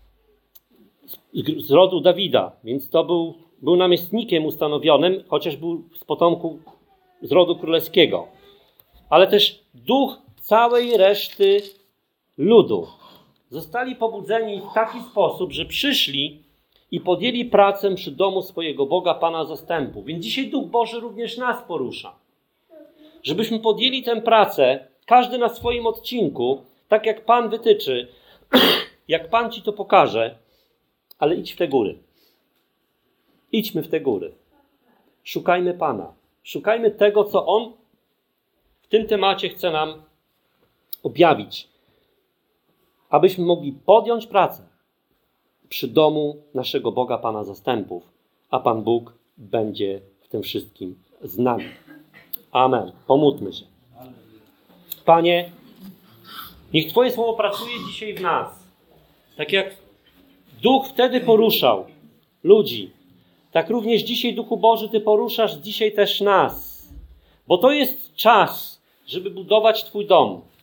z rodu Dawida, więc to był namiestnikiem ustanowionym, chociaż był z potomków z rodu królewskiego. Ale też duch całej reszty ludu zostali pobudzeni w taki sposób, że przyszli i podjęli pracę przy domu swojego Boga, Pana zastępów. Więc dzisiaj Duch Boży również nas porusza. Żebyśmy podjęli tę pracę, każdy na swoim odcinku, tak jak Pan wytyczy, jak Pan ci to pokaże, ale idź w te góry. Idźmy w te góry. Szukajmy Pana. Szukajmy tego, co On w tym temacie chce nam objawić. Abyśmy mogli podjąć pracę przy domu naszego Boga, Pana zastępów, a Pan Bóg będzie w tym wszystkim z nami. Amen. Pomódlmy się. Panie, niech Twoje słowo pracuje dzisiaj w nas. Tak jak Duch wtedy poruszał ludzi, tak również dzisiaj, Duchu Boży, Ty poruszasz dzisiaj też nas. Bo to jest czas, żeby budować Twój dom.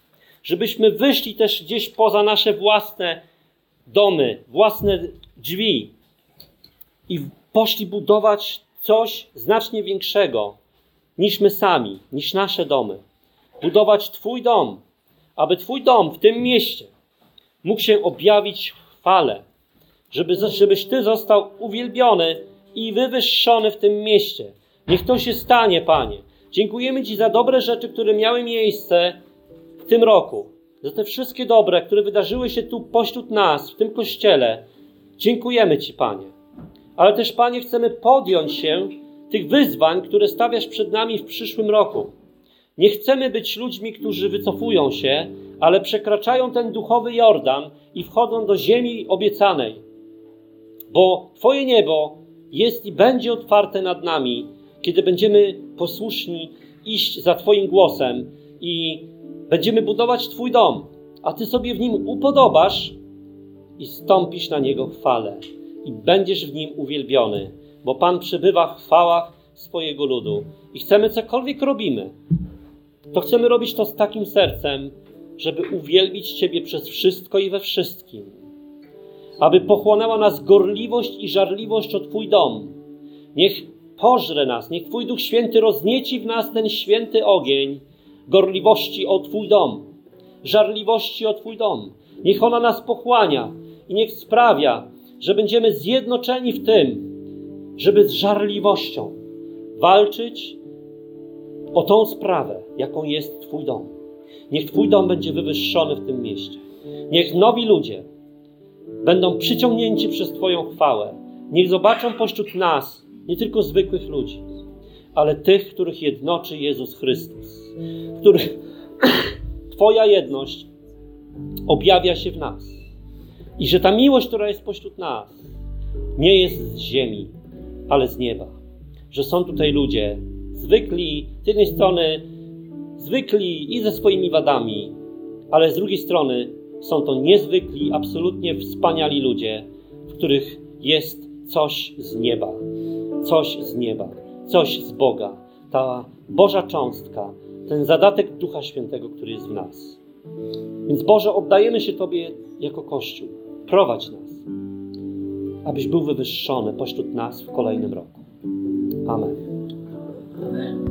żebyśmy wyszli też gdzieś poza nasze własne domy, własne drzwi i poszli budować coś znacznie większego niż my sami, niż nasze domy. Budować Twój dom, aby Twój dom w tym mieście mógł się objawić w chwale, żebyś Ty został uwielbiony i wywyższony w tym mieście. Niech to się stanie, Panie. Dziękujemy Ci za dobre rzeczy, które miały miejsce w tym roku. Za te wszystkie dobre, które wydarzyły się tu pośród nas, w tym kościele. Dziękujemy Ci, Panie. Ale też, Panie, chcemy podjąć się tych wyzwań, które stawiasz przed nami w przyszłym roku. Nie chcemy być ludźmi, którzy wycofują się, ale przekraczają ten duchowy Jordan i wchodzą do ziemi obiecanej. Bo Twoje niebo jest i będzie otwarte nad nami, kiedy będziemy posłuszni iść za Twoim głosem i będziemy budować Twój dom, a Ty sobie w nim upodobasz i stąpisz na niego w chwale i będziesz w nim uwielbiony, bo Pan przebywa w chwałach swojego ludu. I chcemy, cokolwiek robimy, to chcemy robić to z takim sercem, żeby uwielbić Ciebie przez wszystko i we wszystkim. Aby pochłonęła nas gorliwość i żarliwość o Twój dom. Niech pożre nas, niech Twój Duch Święty roznieci w nas ten święty ogień gorliwości o Twój dom, żarliwości o Twój dom. Niech ona nas pochłania i niech sprawia, że będziemy zjednoczeni w tym, żeby z żarliwością walczyć o tą sprawę, jaką jest Twój dom. Niech Twój dom będzie wywyższony w tym mieście. Niech nowi ludzie będą przyciągnięci przez Twoją chwałę. Niech zobaczą pośród nas nie tylko zwykłych ludzi, ale tych, których jednoczy Jezus Chrystus, w których Twoja jedność objawia się w nas. I że ta miłość, która jest pośród nas, nie jest z ziemi, ale z nieba. Że są tutaj ludzie zwykli, z jednej strony zwykli i ze swoimi wadami, ale z drugiej strony są to niezwykli, absolutnie wspaniali ludzie, w których jest coś z nieba, coś z nieba, coś z Boga. Ta Boża cząstka, ten zadatek Ducha Świętego, który jest w nas. Więc Boże, oddajemy się Tobie jako Kościół. Prowadź nas, abyś był wywyższony pośród nas w kolejnym roku. Amen.